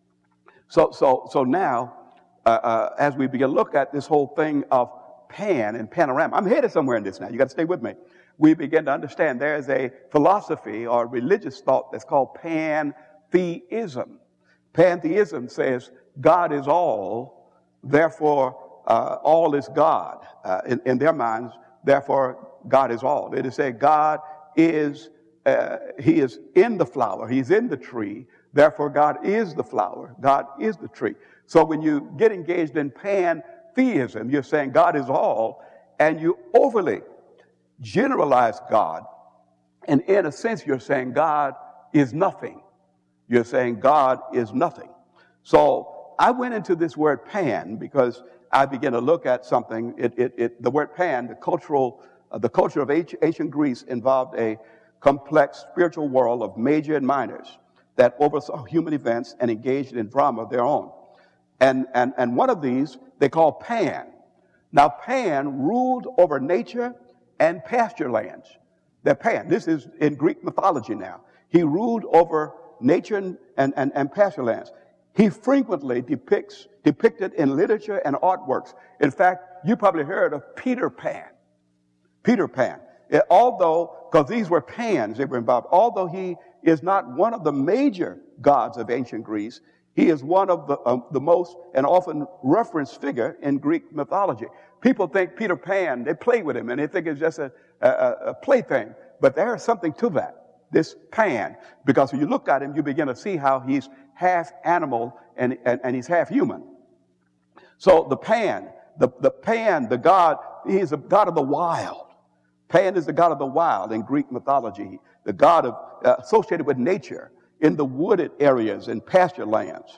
So now, as we begin to look at this whole thing of pan and panorama, I'm headed somewhere in this now. You got to stay with me. We begin to understand there is a philosophy or religious thought that's called pantheism. Pantheism says God is all, therefore all is God. In their minds, therefore God is all. It is saying God is, he is in the flower, he's in the tree, therefore God is the flower, God is the tree. So when you get engaged in pantheism, you're saying God is all, and you overly generalize God, and in a sense you're saying God is nothing. You're saying God is nothing. So I went into this word pan because I began to look at something. The word pan, the culture of ancient Greece involved a complex spiritual world of major and minors that oversaw human events and engaged in drama of their own. And one of these they call Pan. Now Pan ruled over nature and pasture lands. They're Pan. This is in Greek mythology now. He ruled over nature and pasture lands. He frequently depicted in literature and artworks. In fact, you probably heard of Peter Pan. Peter Pan. Although, because these were pans that were involved, although he is not one of the major gods of ancient Greece, he is one of the most and often referenced figure in Greek mythology. People think Peter Pan, they play with him, and they think it's just a plaything. But there is something to that, this Pan, because when you look at him, you begin to see how he's half animal and he's half human. So the Pan, the god, he's a god of the wild. Pan is the god of the wild in Greek mythology, the god of associated with nature in the wooded areas and pasture lands.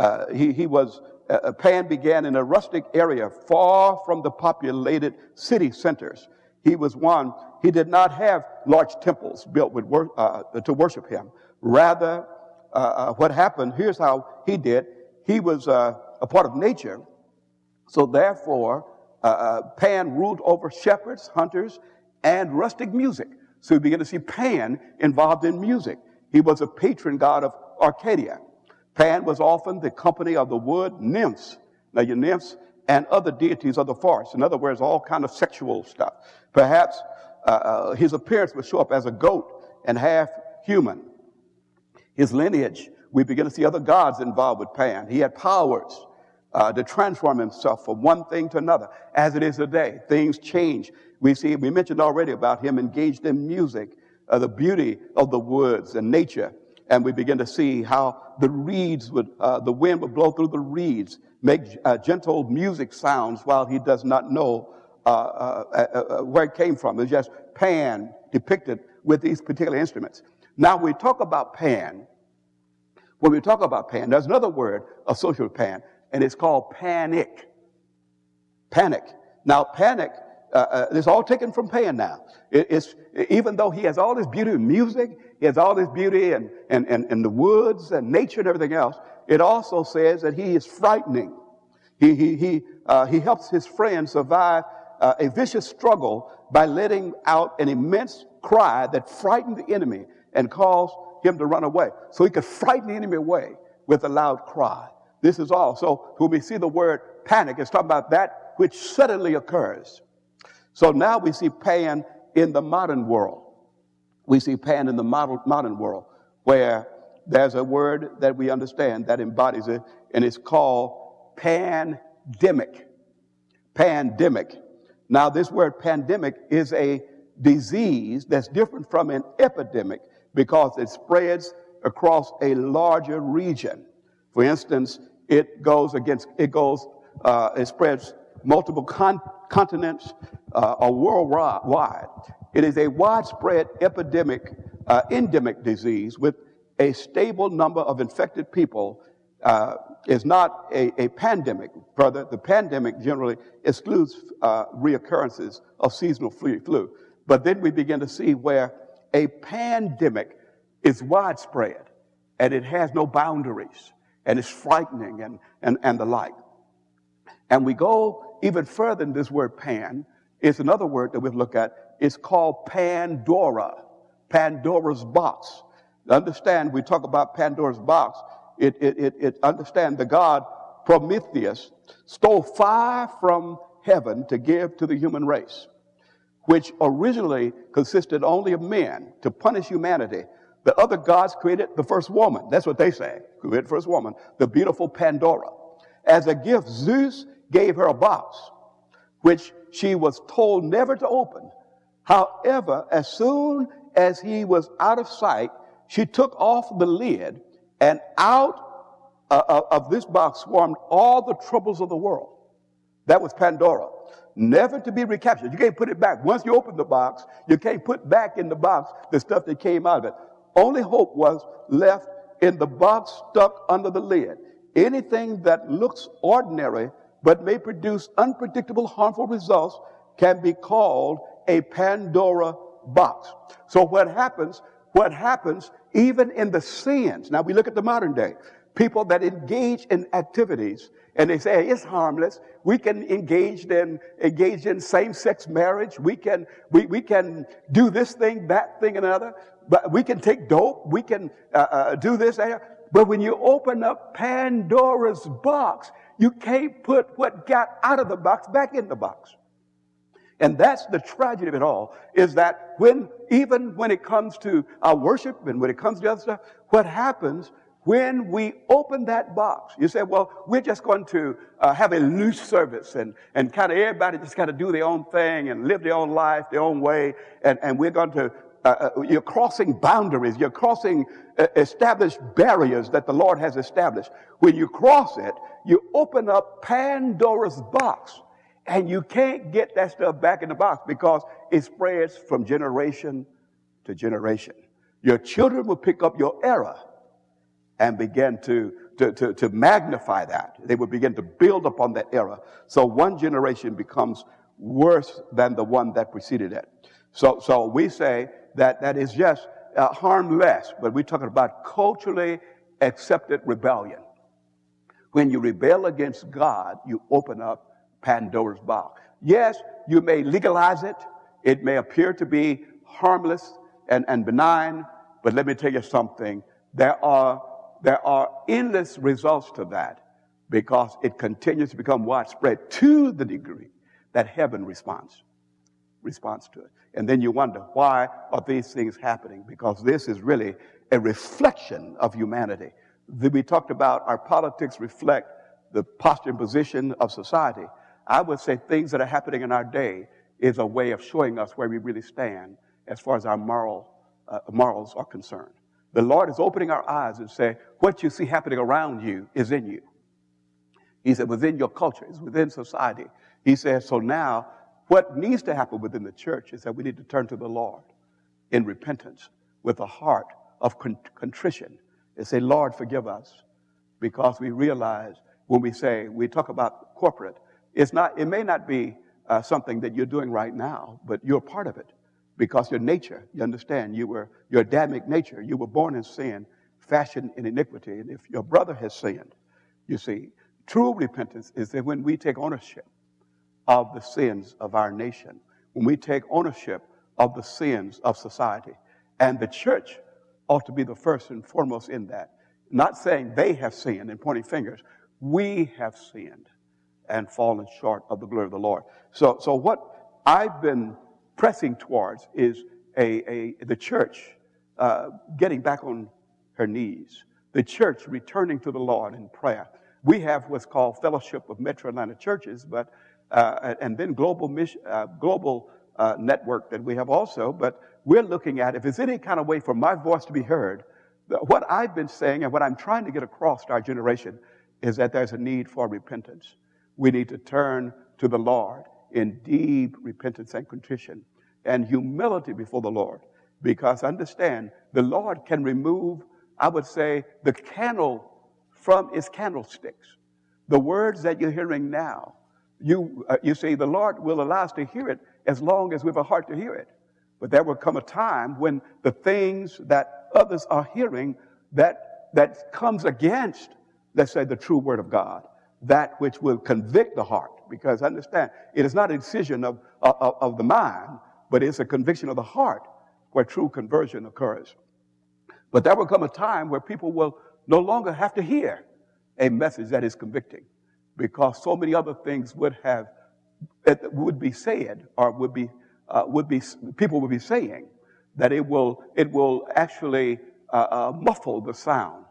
Pan began in a rustic area far from the populated city centers. He was one, he did not have large temples built to worship him. Rather, what happened, here's how he did. He was a part of nature. So therefore, Pan ruled over shepherds, hunters, and rustic music. So we begin to see Pan involved in music. He was a patron god of Arcadia. Pan was often the company of the wood nymphs. Now your nymphs and other deities of the forest. In other words, all kind of sexual stuff. Perhaps his appearance would show up as a goat and half human. His lineage, we begin to see other gods involved with Pan. He had powers to transform himself from one thing to another. As it is today, things change. We mentioned already about him engaged in music, the beauty of the woods and nature. And we begin to see how the wind would blow through the reeds, make gentle music sounds while he does not know where it came from. It's just Pan depicted with these particular instruments. Now we talk about Pan. When we talk about Pan, there's another word associated with Pan, and it's called panic. Panic. Now panic, it's all taken from Pan now. Even though he has all this beauty in music, he has all this beauty in the woods and nature and everything else, it also says that he is frightening. He helps his friends survive a vicious struggle by letting out an immense cry that frightened the enemy and caused him to run away. So he could frighten the enemy away with a loud cry. This is all. So when we see the word panic, it's talking about that which suddenly occurs. So now we see Pan in the modern world. We see Pan in the modern world where there's a word that we understand that embodies it, and it's called pandemic. Pandemic. Now this word pandemic is a disease that's different from an epidemic because it spreads across a larger region. For instance, it spreads multiple continents or worldwide. It is a widespread endemic disease with a stable number of infected people. Is not a pandemic. Further, the pandemic generally excludes reoccurrences of seasonal flu. But then we begin to see where a pandemic is widespread and it has no boundaries and it's frightening and the like. And we go even further than this word pan. It's another word that we look at. It's called Pandora, Pandora's box. Understand, we talk about Pandora's box. Understand the god Prometheus stole fire from heaven to give to the human race, which originally consisted only of men to punish humanity. The other gods created the first woman. That's what they say. Created the first woman, the beautiful Pandora. As a gift, Zeus gave her a box, which she was told never to open. However, as soon as he was out of sight, she took off the lid, and out of this box swarmed all the troubles of the world. That was Pandora. Never to be recaptured. You can't put it back. Once you open the box, you can't put back in the box the stuff that came out of it. Only hope was left in the box stuck under the lid. Anything that looks ordinary but may produce unpredictable harmful results can be called a Pandora box. So what happens even in the sins, now we look at the modern day, people that engage in activities And they say it's harmless. We can engage in same-sex marriage. We can do this thing, that thing, and another. But we can take dope. We can do this. But when you open up Pandora's box, you can't put what got out of the box back in the box. And that's the tragedy of it all, is that even when it comes to our worship and when it comes to other stuff, what happens when we open that box? You say, well, we're just going to have a loose service and kind of everybody just got to do their own thing and live their own life, their own way. And we're going to, you're crossing boundaries. You're crossing established barriers that the Lord has established. When you cross it, you open up Pandora's box. And you can't get that stuff back in the box because it spreads from generation to generation. Your children will pick up your error and begin to magnify that. They will begin to build upon that error. So one generation becomes worse than the one that preceded it. So we say that is just harmless, but we're talking about culturally accepted rebellion. When you rebel against God, you open up Pandora's box. Yes, you may legalize it. It may appear to be harmless and benign, but let me tell you something. There are endless results to that because it continues to become widespread to the degree that heaven responds to it. And then you wonder, why are these things happening? Because this is really a reflection of humanity. We talked about our politics reflect the posture and position of society. I would say things that are happening in our day is a way of showing us where we really stand as far as our morals are concerned. The Lord is opening our eyes and saying, what you see happening around you is in you. He said, within your culture, it's within society. He says, so now what needs to happen within the church is that we need to turn to the Lord in repentance with a heart of contrition and say, Lord, forgive us, because we realize when we talk about corporate, it may not be something that you're doing right now, but you're part of it because your nature, you understand, your Adamic nature, you were born in sin, fashioned in iniquity. And if your brother has sinned, you see, true repentance is that when we take ownership of the sins of our nation, when we take ownership of the sins of society. And the church ought to be the first and foremost in that. Not saying they have sinned and pointing fingers. We have sinned and fallen short of the glory of the Lord. So what I've been pressing towards is the church getting back on her knees, the church returning to the Lord in prayer. We have what's called Fellowship of Metro Atlanta Churches, but and then global network that we have also. But we're looking at if there's any kind of way for my voice to be heard. What I've been saying and what I'm trying to get across to our generation is that there's a need for repentance. We need to turn to the Lord in deep repentance and contrition and humility before the Lord. Because understand, the Lord can remove, I would say, the candle from its candlesticks. The words that you're hearing now, you see, the Lord will allow us to hear it as long as we have a heart to hear it. But there will come a time when the things that others are hearing that comes against, let's say, the true word of God, that which will convict the heart. Because understand, it is not a decision of the mind, but it's a conviction of the heart where true conversion occurs. But there will come a time where people will no longer have to hear a message that is convicting, because so many other things would be said, or people would be saying that it will actually muffle the sound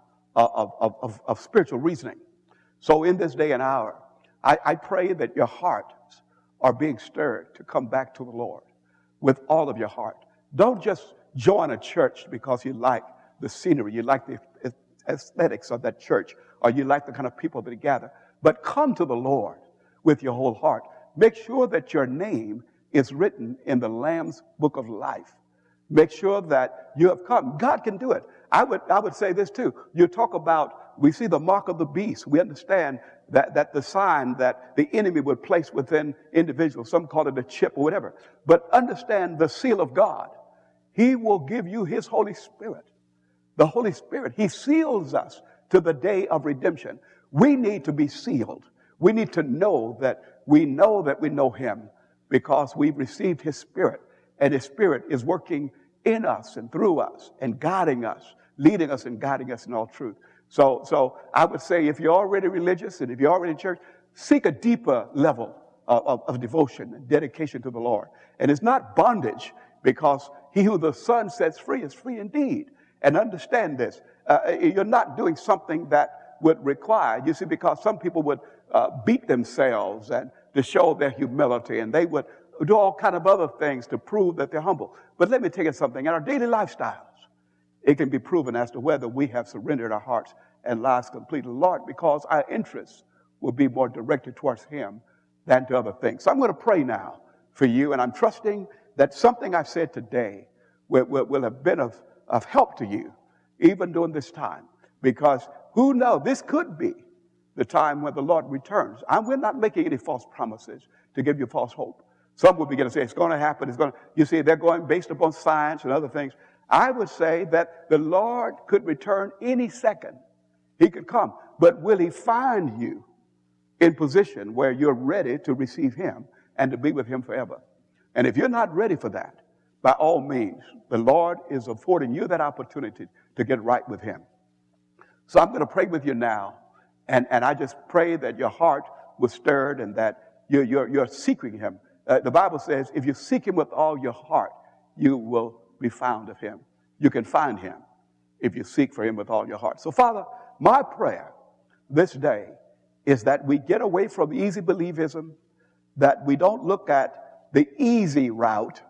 of spiritual reasoning. So in this day and hour, I pray that your hearts are being stirred to come back to the Lord with all of your heart. Don't just join a church because you like the scenery, you like the aesthetics of that church, or you like the kind of people that gather. But come to the Lord with your whole heart. Make sure that your name is written in the Lamb's Book of Life. Make sure that you have come. God can do it. I would say this too. You talk about, we see the mark of the beast. We understand that the sign that the enemy would place within individuals. Some call it a chip or whatever. But understand the seal of God. He will give you His Holy Spirit. The Holy Spirit, He seals us to the day of redemption. We need to be sealed. We need to know that we know him because we've received his Spirit, and his Spirit is working in us and through us and guiding us, leading us and guiding us in all truth. So I would say if you're already religious and if you're already in church, seek a deeper level of devotion and dedication to the Lord. And it's not bondage, because he who the Son sets free is free indeed. And understand this, you're not doing something that would require, you see, because some people would beat themselves and to show their humility, and they would do all kind of other things to prove that they're humble. But let me tell you something, in our daily lifestyles, it can be proven as to whether we have surrendered our hearts and lives completely to the Lord, because our interests will be more directed towards him than to other things. So I'm going to pray now for you, and I'm trusting that something I've said today will have been of help to you, even during this time, because who knows, this could be the time when the Lord returns. We're not making any false promises to give you false hope. Some will begin to say, it's going to happen, you see, they're going based upon science and other things. I would say that the Lord could return any second. He could come. But will he find you in position where you're ready to receive him and to be with him forever? And if you're not ready for that, by all means, the Lord is affording you that opportunity to get right with him. So I'm going to pray with you now. And I just pray that your heart was stirred and that you're seeking him. The Bible says, if you seek him with all your heart, you will be found of him. You can find him if you seek for him with all your heart. So, Father, my prayer this day is that we get away from easy believism, that we don't look at the easy route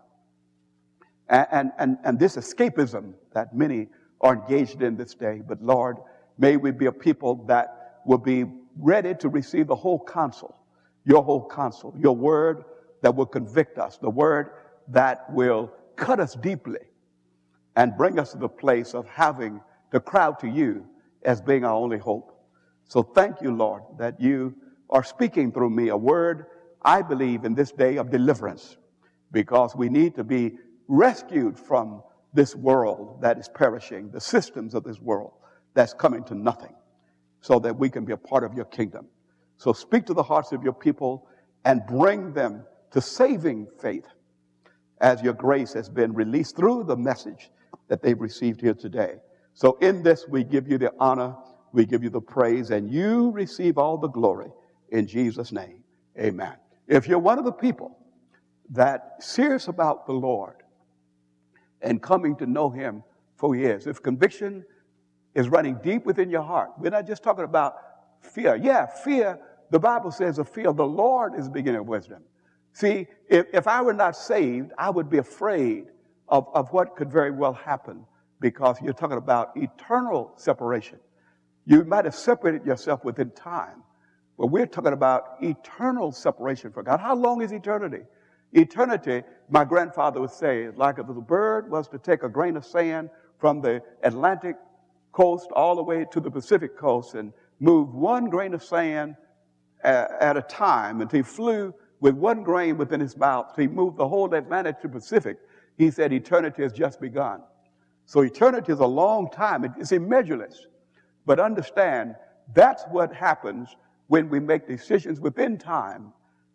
and this escapism that many are engaged in this day. But, Lord, may we be a people that will be ready to receive the whole counsel, your word that will convict us, the word that will cut us deeply and bring us to the place of having to cry out to you as being our only hope. So thank you, Lord, that you are speaking through me a word, I believe, in this day of deliverance, because we need to be rescued from this world that is perishing, the systems of this world that's coming to nothing, so that we can be a part of your kingdom. So speak to the hearts of your people and bring them to saving faith as your grace has been released through the message that they've received here today. So in this, we give you the honor, we give you the praise, and you receive all the glory in Jesus' name. Amen. If you're one of the people that's serious about the Lord and coming to know him for who he is, if conviction is running deep within your heart, we're not just talking about fear. Yeah, fear, the Bible says the fear of the Lord is the beginning of wisdom. See, if I were not saved, I would be afraid of what could very well happen, because you're talking about eternal separation. You might have separated yourself within time, but we're talking about eternal separation from God. How long is eternity? Eternity, my grandfather would say, is like if the bird was to take a grain of sand from the Atlantic coast all the way to the Pacific coast and move one grain of sand at a time until he flew with one grain within his mouth. So he moved the whole Atlantic to Pacific. He said eternity has just begun. So eternity is a long time. It's immeasureless. But understand, that's what happens when we make decisions within time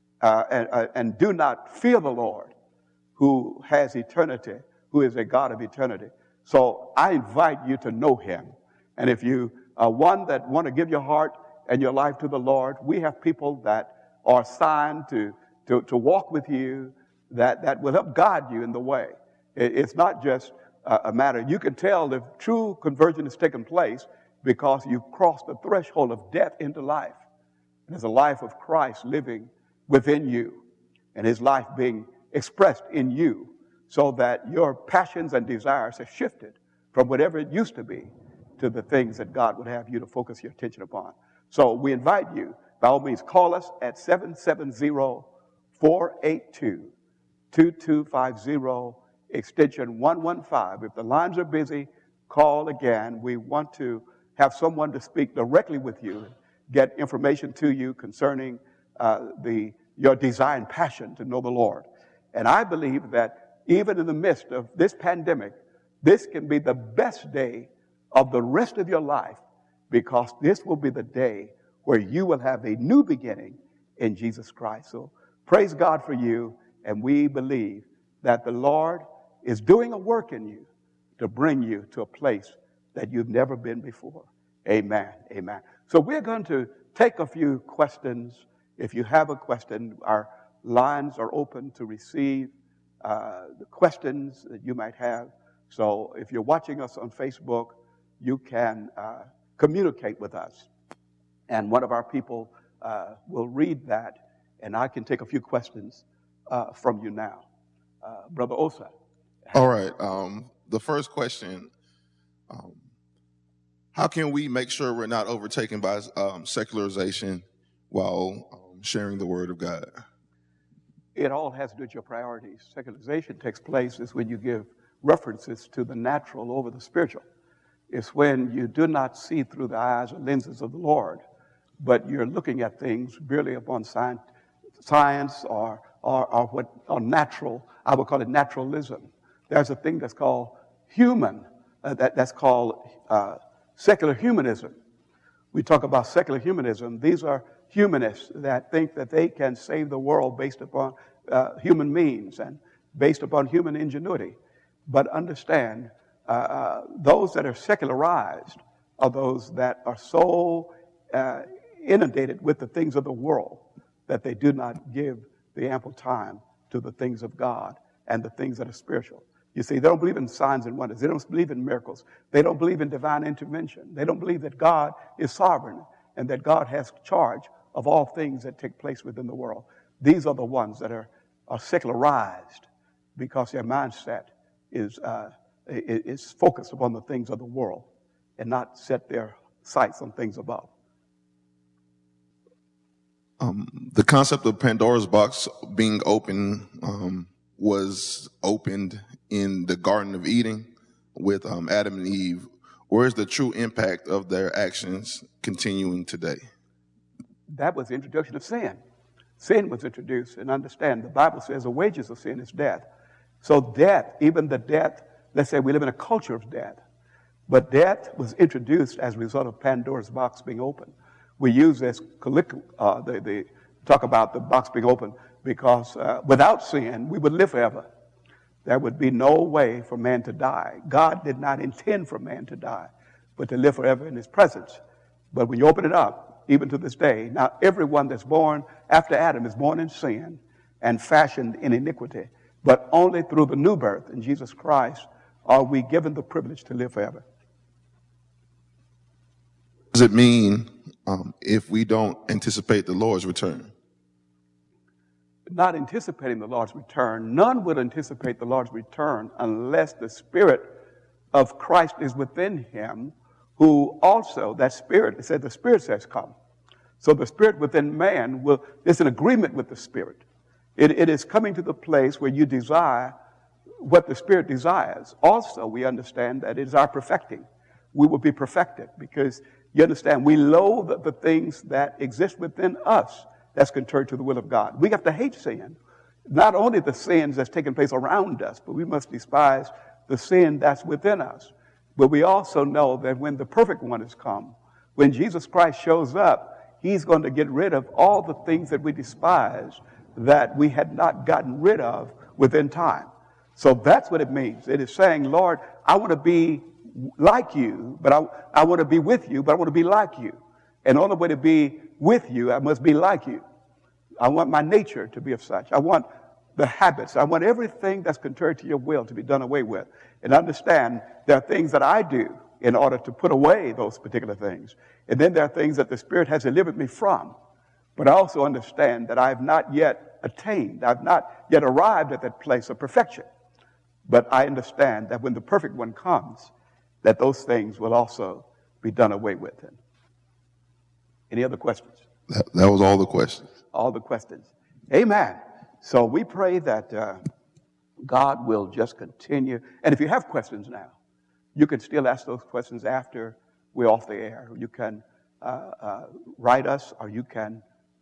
and do not fear the Lord, who has eternity, who is a God of eternity. So I invite you to know him. And if you are one that want to give your heart and your life to the Lord, we have people that are assigned to walk with you, that will help guide you in the way. It's not just a matter. You can tell if true conversion has taken place because you've crossed the threshold of death into life. There's a life of Christ living within you, and his life being expressed in you, so that your passions and desires have shifted from whatever it used to be to the things that God would have you to focus your attention upon. So we invite you, by all means, call us at 770-482-2250, extension 115. If the lines are busy, call again. We want to have someone to speak directly with you, get information to you concerning your desire and passion to know the Lord. And I believe that even in the midst of this pandemic, this can be the best day of the rest of your life, because this will be the day where you will have a new beginning in Jesus Christ. So praise God for you, and we believe that the Lord is doing a work in you to bring you to a place that you've never been before. Amen. Amen. So we're going to take a few questions. If you have a question, our lines are open to receive the questions that you might have. So if you're watching us on Facebook, you can communicate with us. And one of our people will read that, and I can take a few questions from you now. Brother Osa.
All right. The first question, how can we make sure we're not overtaken by secularization while sharing the word of God?
It all has to do with your priorities. Secularization takes place is when you give references to the natural over the spiritual. It's when you do not see through the eyes or lenses of the Lord, but you're looking at things merely upon science or natural. I would call it naturalism. There's a thing that's called human, that's called secular humanism. We talk about secular humanism. These are humanists that think that they can save the world based upon human means and based upon human ingenuity. But understand, those that are secularized are those that are so inundated with the things of the world that they do not give the ample time to the things of God and the things that are spiritual. You see, they don't believe in signs and wonders. They don't believe in miracles. They don't believe in divine intervention. They don't believe that God is sovereign and that God has charge of all things that take place within the world. These are the ones that are secularized because their mindset is focused upon the things of the world and not set their sights on things above.
The concept of Pandora's box being open was opened in the Garden of Eden with Adam and Eve. Where is the true impact of their actions continuing today?
That was the introduction of sin. Sin was introduced, and understand, the Bible says the wages of sin is death. So death, even the death, let's say we live in a culture of death, but death was introduced as a result of Pandora's box being open. We use this, talk about the box being open because without sin, we would live forever. There would be no way for man to die. God did not intend for man to die, but to live forever in his presence. But when you open it up, even to this day, now everyone that's born after Adam is born in sin and fashioned in iniquity. But only through the new birth in Jesus Christ are we given the privilege to live forever.
Does it mean if we don't anticipate the Lord's return?
Not anticipating the Lord's return. None would anticipate the Lord's return unless the Spirit of Christ is within him, who also, that Spirit, it said the Spirit says come. So the Spirit within man is an agreement with the Spirit. It is coming to the place where you desire what the Spirit desires. Also, we understand that it is our perfecting. We will be perfected because you understand, we loathe the things that exist within us that's contrary to the will of God. We have to hate sin. Not only the sins that's taking place around us, but we must despise the sin that's within us. But we also know that when the perfect one has come, when Jesus Christ shows up, he's going to get rid of all the things that we despise that we had not gotten rid of within time. So that's what it means. It is saying, Lord, I want to be like you, but I want to be with you, but I want to be like you. And the only way to be with you, I must be like you. I want my nature to be of such. I want the habits. I want everything that's contrary to your will to be done away with. And understand there are things that I do in order to put away those particular things. And then there are things that the Spirit has delivered me from. But I also understand that I have not yet attained. I've not yet arrived at that place of perfection. But I understand that when the perfect one comes, that those things will also be done away with. Any other questions?
That was all the questions.
All the questions. Amen. So we pray that God will just continue. And if you have questions now, you can still ask those questions after we're off the air. You can write us, or you can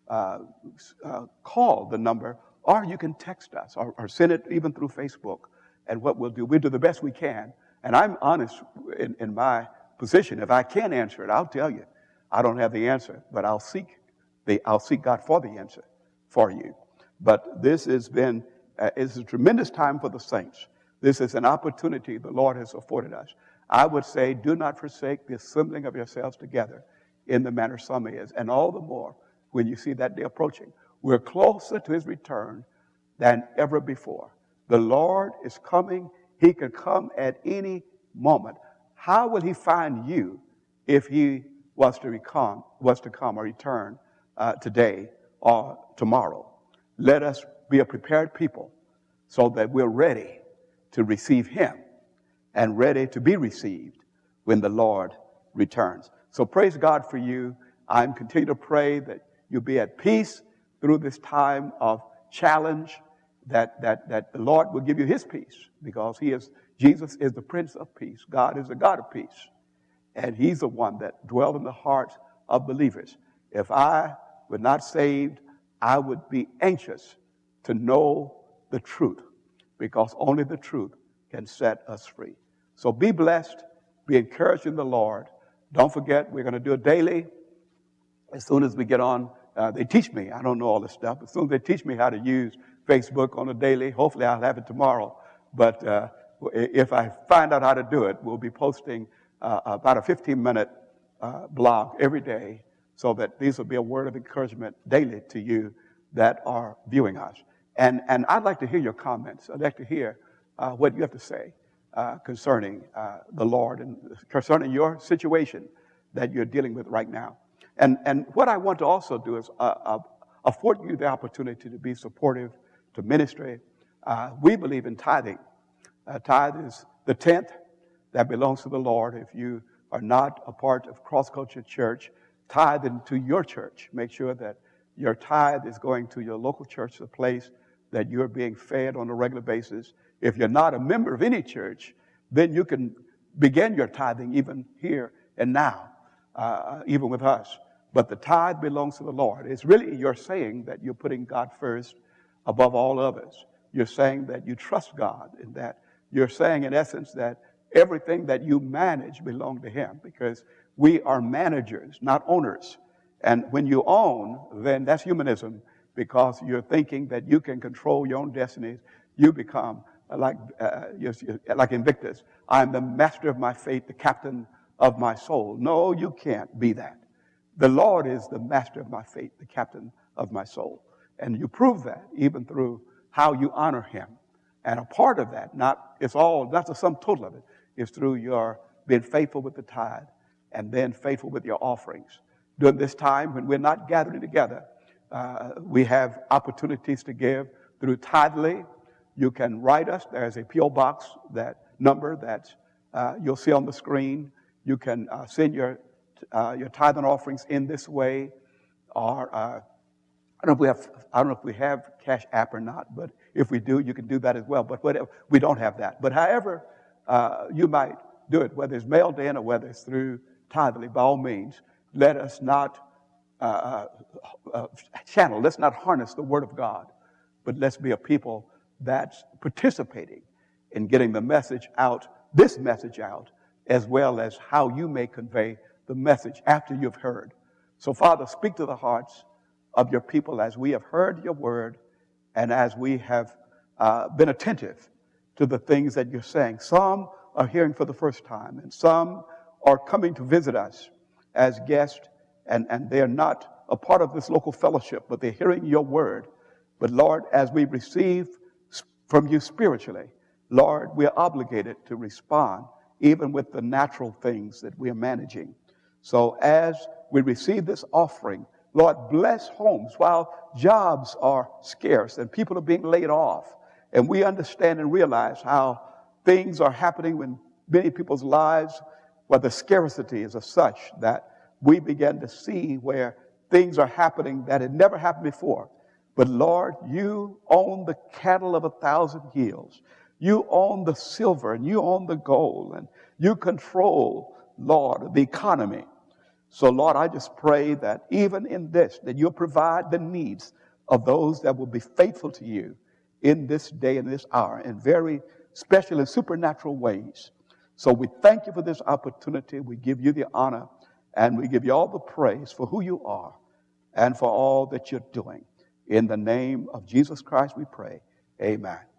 call the number, or you can text us, or send it even through Facebook. And what we'll do the best we can. And I'm honest in my position. If I can't answer it, I'll tell you. I don't have the answer, but I'll seek God for the answer for you. But this has been it's a tremendous time for the saints. This is an opportunity the Lord has afforded us. I would say, do not forsake the assembling of yourselves together in the manner some is, and all the more when you see that day approaching. We're closer to his return than ever before. The Lord is coming. He can come at any moment. How will he find you if he was to come or return today or tomorrow? Let us be a prepared people so that we're ready to receive him and ready to be received when the Lord returns. So praise God for you. I'm continuing to pray that you'll be at peace through this time of challenge, that the Lord will give you his peace, because Jesus is the Prince of Peace. God is the God of peace. And he's the one that dwells in the hearts of believers. If I were not saved, I would be anxious to know the truth, because only the truth can set us free. So be blessed, be encouraged in the Lord. Don't forget, we're going to do it daily. As soon as we get on, they teach me. I don't know all this stuff. As soon as they teach me how to use Facebook on a daily, hopefully I'll have it tomorrow. But if I find out how to do it, we'll be posting about a 15-minute blog every day, so that these will be a word of encouragement daily to you that are viewing us. And I'd like to hear your comments. I'd like to hear what you have to say concerning the Lord and concerning your situation that you're dealing with right now. And what I want to also do is afford you the opportunity to be supportive to ministry. We believe in tithing. Tithe is the 10th that belongs to the Lord. If you are not a part of Cross Culture Church, tithe into your church. Make sure that your tithe is going to your local church, the place that you're being fed on a regular basis. If you're not a member of any church, then you can begin your tithing even here and now, even with us. But the tithe belongs to the Lord. It's really you're saying that you're putting God first above all others. You're saying that you trust God, and that you're saying, in essence, that everything that you manage belongs to him, because we are managers, not owners. And when you own, then that's humanism, because you're thinking that you can control your own destinies. You become like Invictus. I'm the master of my fate, the captain of my soul. No, you can't be that. The Lord is the master of my fate, the captain of my soul. And you prove that even through how you honor him. And a part of that, not the sum total of it, is through your being faithful with the tithe and then faithful with your offerings. During this time when we're not gathering together, we have opportunities to give through Tithely. You can write us. There's a P.O. box, that number that you'll see on the screen. You can send your tithe and offerings in this way, or I don't know if we have Cash App or not, but if we do, you can do that as well. But whatever, we don't have that. But however you might do it, whether it's mailed in or whether it's through Tithely, by all means, let us not let's not harness the Word of God, but let's be a people that's participating in getting the message out, this message out, as well as how you may convey the message after you've heard. So, Father, speak to the hearts of your people as we have heard your word and as we have been attentive to the things that you're saying. Some are hearing for the first time, and some are coming to visit us as guests, and they're not a part of this local fellowship, but they're hearing your word. But Lord, as we receive from you spiritually, Lord, we're obligated to respond even with the natural things that we are managing. So as we receive this offering, Lord, bless homes while jobs are scarce and people are being laid off. And we understand and realize how things are happening in many people's lives, where the scarcity is of such that we begin to see where things are happening that had never happened before. But Lord, you own the cattle of 1,000 hills. You own the silver and you own the gold, and you control, Lord, the economy. So Lord, I just pray that even in this, that you'll provide the needs of those that will be faithful to you in this day and this hour in very special and supernatural ways. So we thank you for this opportunity. We give you the honor And we give you all the praise for who you are and for all that you're doing. In the name of Jesus Christ we pray. Amen.